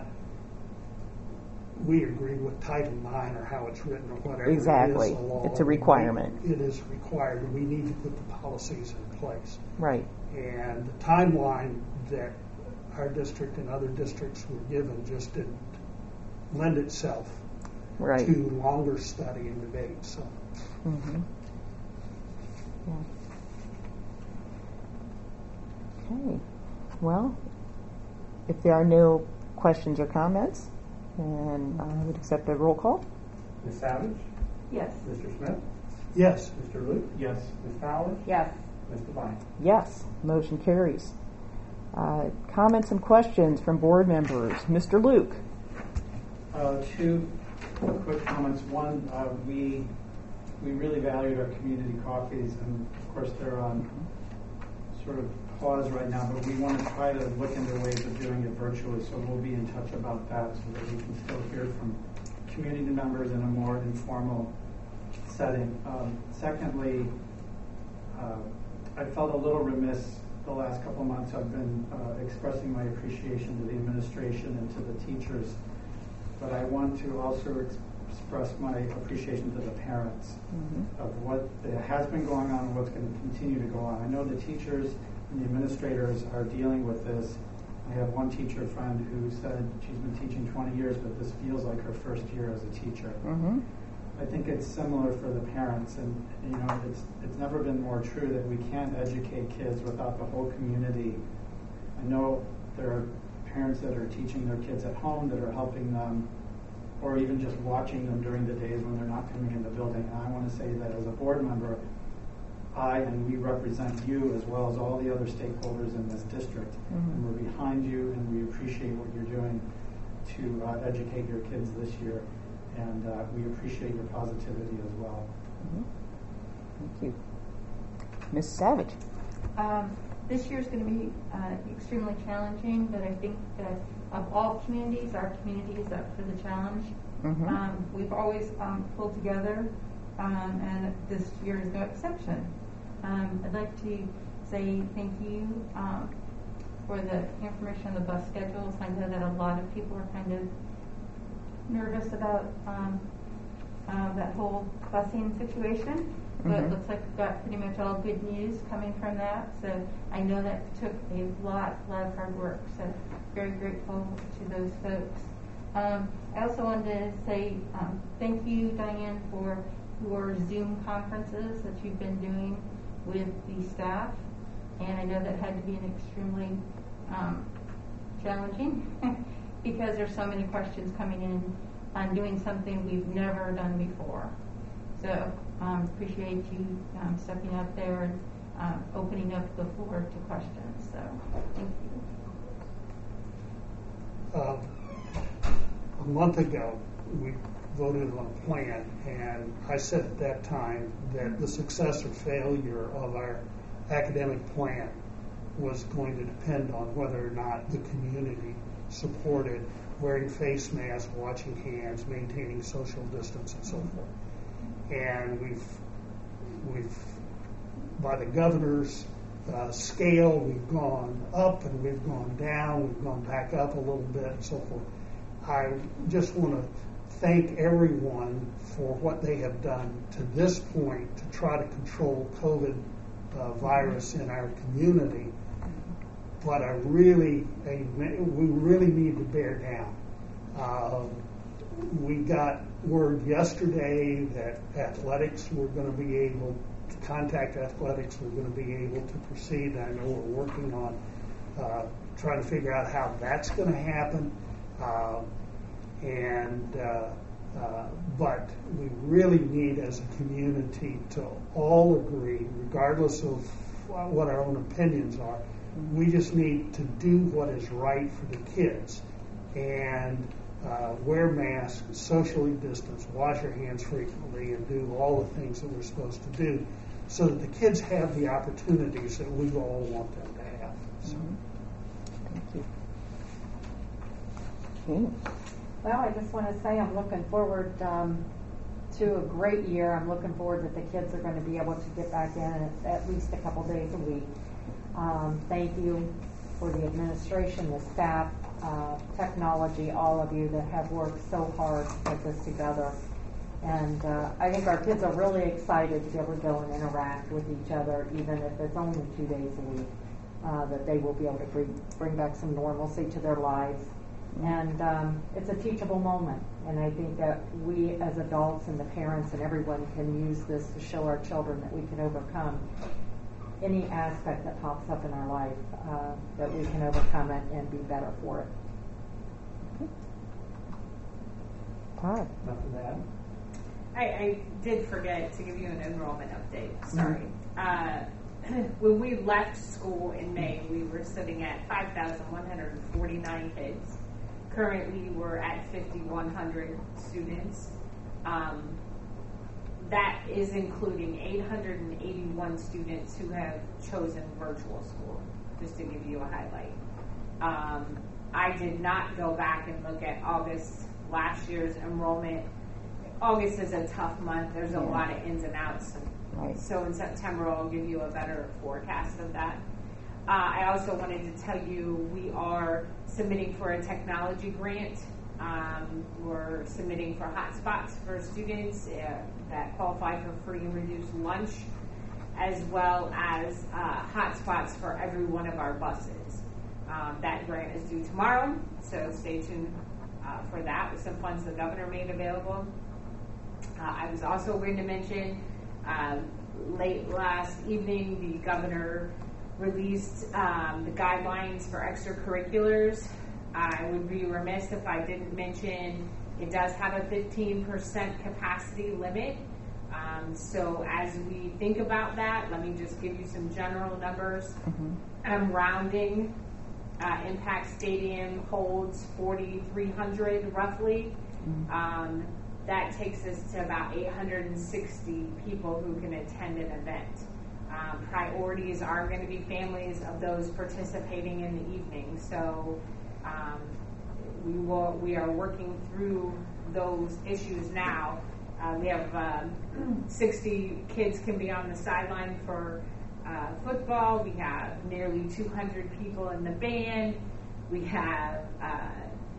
Speaker 4: we agree with Title nine or how it's written or whatever.
Speaker 1: Exactly.
Speaker 4: It is a law.
Speaker 1: It's a requirement.
Speaker 4: It is required. We need to put the policies in place.
Speaker 1: Right.
Speaker 4: And the timeline that our district and other districts were given just didn't lend itself
Speaker 1: right.
Speaker 4: to longer study and debate. So.
Speaker 1: Mm-hmm. Yeah. Okay. Well, if there are no questions or comments, then I would accept a roll call.
Speaker 8: Miz Savage?
Speaker 7: Yes.
Speaker 8: Mister Smith?
Speaker 4: Yes.
Speaker 8: Mister Luke?
Speaker 2: Yes.
Speaker 8: Miz Powers?
Speaker 10: Yes.
Speaker 8: Miz Devine?
Speaker 1: Yes. Motion carries. Uh, comments and questions from board members. Mister Luke.
Speaker 2: Uh, two quick comments. One, uh, we we really valued our community coffees, and of course they're on sort of pause right now, but we want to try to look into ways of doing it virtually, so we'll be in touch about that so that we can still hear from community members in a more informal setting. Um, secondly, uh, I felt a little remiss the last couple of months. I've been uh, expressing my appreciation to the administration and to the teachers, but I want to also ex- express my appreciation to the parents mm-hmm. of what has been going on and what's going to continue to go on. I know the teachers and the administrators are dealing with this. I have one teacher friend who said she's been teaching twenty years, but this feels like her first year as a teacher. Mm-hmm. I think it's similar for the parents, and you know, it's it's never been more true that we can't educate kids without the whole community. I know there are parents that are teaching their kids at home, that are helping them, or even just watching them during the days when they're not coming in the building. And I want to say that as a board member, I and we represent you as well as all the other stakeholders in this district. Mm-hmm. And we're behind you, and we appreciate what you're doing to uh, educate your kids this year. And uh, we appreciate your positivity as well.
Speaker 1: Mm-hmm. Thank you. Miz Savage.
Speaker 7: Um, this year is going to be uh, extremely challenging, but I think that of all communities, our community is up for the challenge. Mm-hmm. Um, we've always um, pulled together, um, and this year is no exception. Um, I'd like to say thank you um, for the information on the bus schedules. I know that a lot of people are kind of nervous about um, uh, that whole busing situation, but mm-hmm. it looks like we've got pretty much all good news coming from that. So I know that took a lot, lot of hard work. So very grateful to those folks. Um, I also wanted to say um, thank you, Diane, for your Zoom conferences that you've been doing with the staff, and I know that had to be an extremely um, challenging because there's so many questions coming in on doing something we've never done before. So um, appreciate you um, stepping up there and um, opening up the floor to questions. So thank you.
Speaker 4: Um, a month ago, we voted on a plan, and I said at that time that the success or failure of our academic plan was going to depend on whether or not the community supported wearing face masks, washing hands, maintaining social distance, and so forth. And we've, we've by the governor's uh, scale, we've gone up and we've gone down, we've gone back up a little bit, and so forth. I just want to thank everyone for what they have done to this point to try to control COVID uh, virus in our community. But I really, I, we really need to bear down. Uh, we got word yesterday that athletics were going to be able to contact athletics were going to be able to proceed. I know we're working on uh, trying to figure out how that's going to happen. Uh, and uh, uh, but we really need, as a community, to all agree, regardless of what our own opinions are. We just need to do what is right for the kids and uh, wear masks, socially distance, wash our hands frequently, and do all the things that we're supposed to do so that the kids have the opportunities that we all want them to have. So.
Speaker 1: Thank you. Okay.
Speaker 10: Well, I just want to say I'm looking forward um, to a great year. I'm looking forward that the kids are going to be able to get back in at, at least a couple days a week. Um, thank you for the administration, the staff, uh, technology, all of you that have worked so hard to put this together. And uh, I think our kids are really excited to be able to go and interact with each other, even if it's only two days a week, uh, that they will be able to bring, bring back some normalcy to their lives. And um, it's a teachable moment. And I think that we as adults and the parents and everyone can use this to show our children that we can overcome any aspect that pops up in our life, uh, that we can overcome it and be better for it.
Speaker 1: Todd.
Speaker 2: Nothing to add?
Speaker 6: I, I did forget to give you an enrollment update. Sorry. Mm-hmm. Uh, when we left school in May, we were sitting at five thousand one hundred forty-nine kids. Currently, we're at five thousand one hundred students. Um, that is including eight hundred eighty-one students who have chosen virtual school, just to give you a highlight. Um, I did not go back and look at August, last year's enrollment. August is a tough month. There's a yeah. lot of ins and outs.
Speaker 1: Right.
Speaker 6: So in September, I'll give you a better forecast of that. Uh, I also wanted to tell you we are submitting for a technology grant. Um, we're submitting for hotspots for students uh, that qualify for free and reduced lunch, as well as uh, hotspots for every one of our buses. Um, that grant is due tomorrow, so stay tuned uh, for that with some funds the governor made available. Uh, I was also going to mention uh, late last evening the governor released um, the guidelines for extracurriculars. I would be remiss if I didn't mention it does have a fifteen percent capacity limit. Um, so as we think about that, let me just give you some general numbers. Mm-hmm. I'm rounding. Uh, Impact Stadium holds forty-three hundred roughly. Mm-hmm. Um, that takes us to about eight hundred sixty people who can attend an event. Um, priorities are going to be families of those participating in the evening. So um, we will. We are working through those issues now. Uh, we have uh, sixty kids can be on the sideline for uh, football. We have nearly two hundred people in the band. We have uh,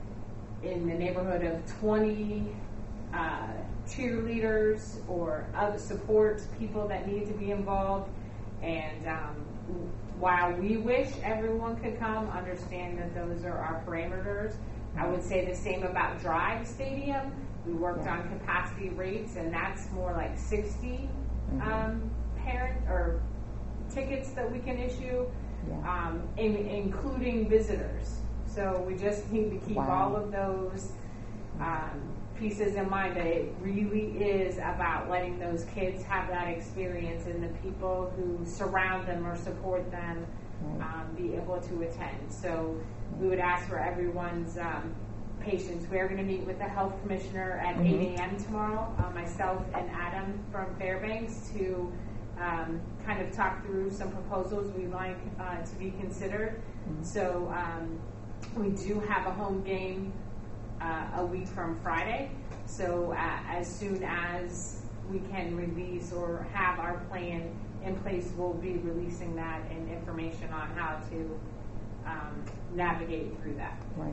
Speaker 6: in the neighborhood of twenty uh, cheerleaders or other support people that need to be involved. And um, while we wish everyone could come, understand that those are our parameters. I would say the same about Drive Stadium. We worked yeah. on capacity rates, and that's more like sixty mm-hmm. um, parent or tickets that we can issue, yeah. um, in, including visitors. So we just need to keep wow. all of those um, pieces in mind, that it really is about letting those kids have that experience and the people who surround them or support them um, be able to attend. So we would ask for everyone's um, patients. We're going to meet with the health commissioner at
Speaker 1: Mm-hmm.
Speaker 6: eight a.m. tomorrow, uh, myself and Adam from Fairbanks, to um, kind of talk through some proposals we'd like uh, to be considered. Mm-hmm. So um, we do have a home game uh, a week from Friday. So uh, as soon as we can release or have our plan in place, we'll be releasing that and information on how to um, navigate through that.
Speaker 1: Right.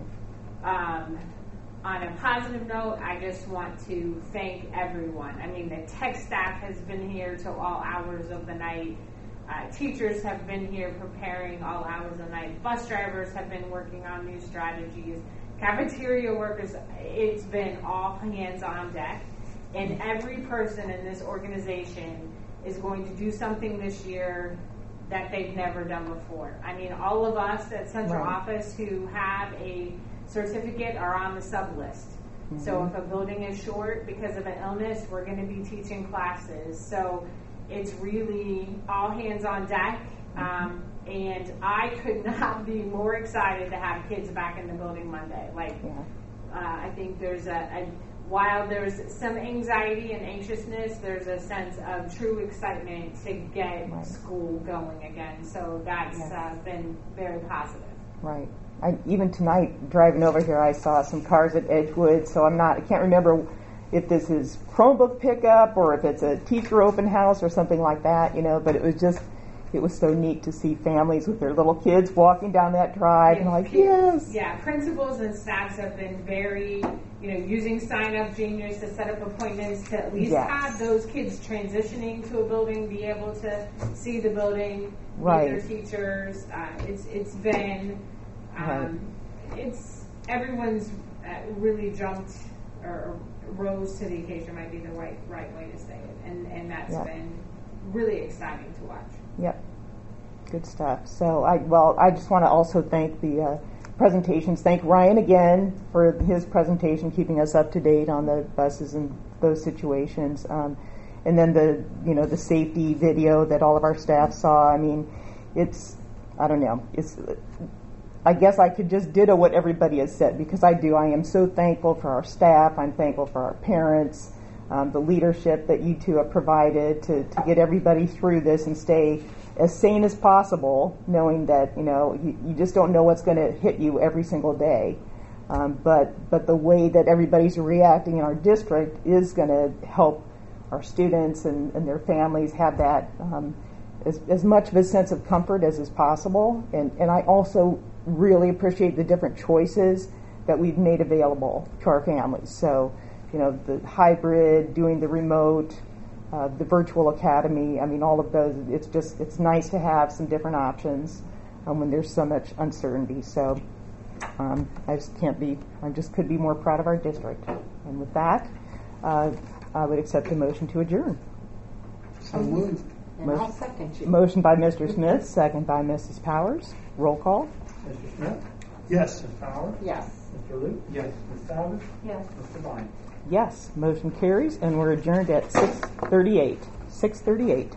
Speaker 6: Um, on a positive note, I just want to thank everyone. I mean, the tech staff has been here till all hours of the night. Uh, teachers have been here preparing all hours of the night. Bus drivers have been working on new strategies. Cafeteria workers, it's been all hands on deck. And every person in this organization is going to do something this year that they've never done before. I mean, all of us at Central
Speaker 1: Right.
Speaker 6: Office who have a certificate are on the sub list. Mm-hmm. So if a building is short because of an illness, we're going to be teaching classes. So it's really all hands on deck. Um, and I could not be more excited to have kids back in the building Monday. Like,
Speaker 1: Yeah.
Speaker 6: uh, I think there's a, a while there's some anxiety and anxiousness, there's a sense of true excitement to get
Speaker 1: Right.
Speaker 6: school going again. So that's
Speaker 1: Yes.
Speaker 6: uh, been very positive.
Speaker 1: Right. I, even tonight, driving over here, I saw some cars at Edgewood, so I'm not, I can't remember if this is Chromebook pickup or if it's a teacher open house or something like that, you know, but it was just, it was so neat to see families with their little kids walking down that drive and like, yes.
Speaker 6: Yeah, principals and staffs have been very, you know, using Sign Up Genius to set up appointments to at least
Speaker 1: Yes.
Speaker 6: have those kids transitioning to a building, be able to see the building,
Speaker 1: Right.
Speaker 6: meet their teachers. Uh, it's it's been, um, it's everyone's uh, really jumped or rose to the occasion. Might be the right right way to say it, and and that's
Speaker 1: Yeah.
Speaker 6: been really exciting to watch.
Speaker 1: Yep. Good stuff. So I well, I just want to also thank the uh, presentations. Thank Ryan again for his presentation, keeping us up to date on the buses and those situations. Um, and then the you know the safety video that all of our staff saw. I mean, it's I don't know. It's I guess I could just ditto what everybody has said because I do. I am so thankful for our staff. I'm thankful for our parents. Um, the leadership that you two have provided to, to get everybody through this and stay as sane as possible, knowing that, you know, you, you just don't know what's going to hit you every single day. Um, but but the way that everybody's reacting in our district is going to help our students and, and their families have that um, as, as much of a sense of comfort as is possible. And, and I also really appreciate the different choices that we've made available to our families. So, you know, the hybrid, doing the remote, uh, the virtual academy. I mean, all of those. It's just it's nice to have some different options um, when there's so much uncertainty. So um, I just can't be. I just could be more proud of our district. And with that, uh, I would accept a motion to adjourn.
Speaker 4: So moved.
Speaker 11: And I'll second you.
Speaker 1: Motion by Mister Smith, second by Missus Powers. Roll call.
Speaker 2: Mister Smith?
Speaker 4: Yes.
Speaker 2: Miz Powers?
Speaker 11: Yes.
Speaker 2: Mister Luke?
Speaker 8: Yes.
Speaker 2: Miz Savage?
Speaker 7: Yes.
Speaker 2: Mister Vine?
Speaker 1: Yes, motion carries, and we're adjourned at six thirty-eight. six thirty-eight.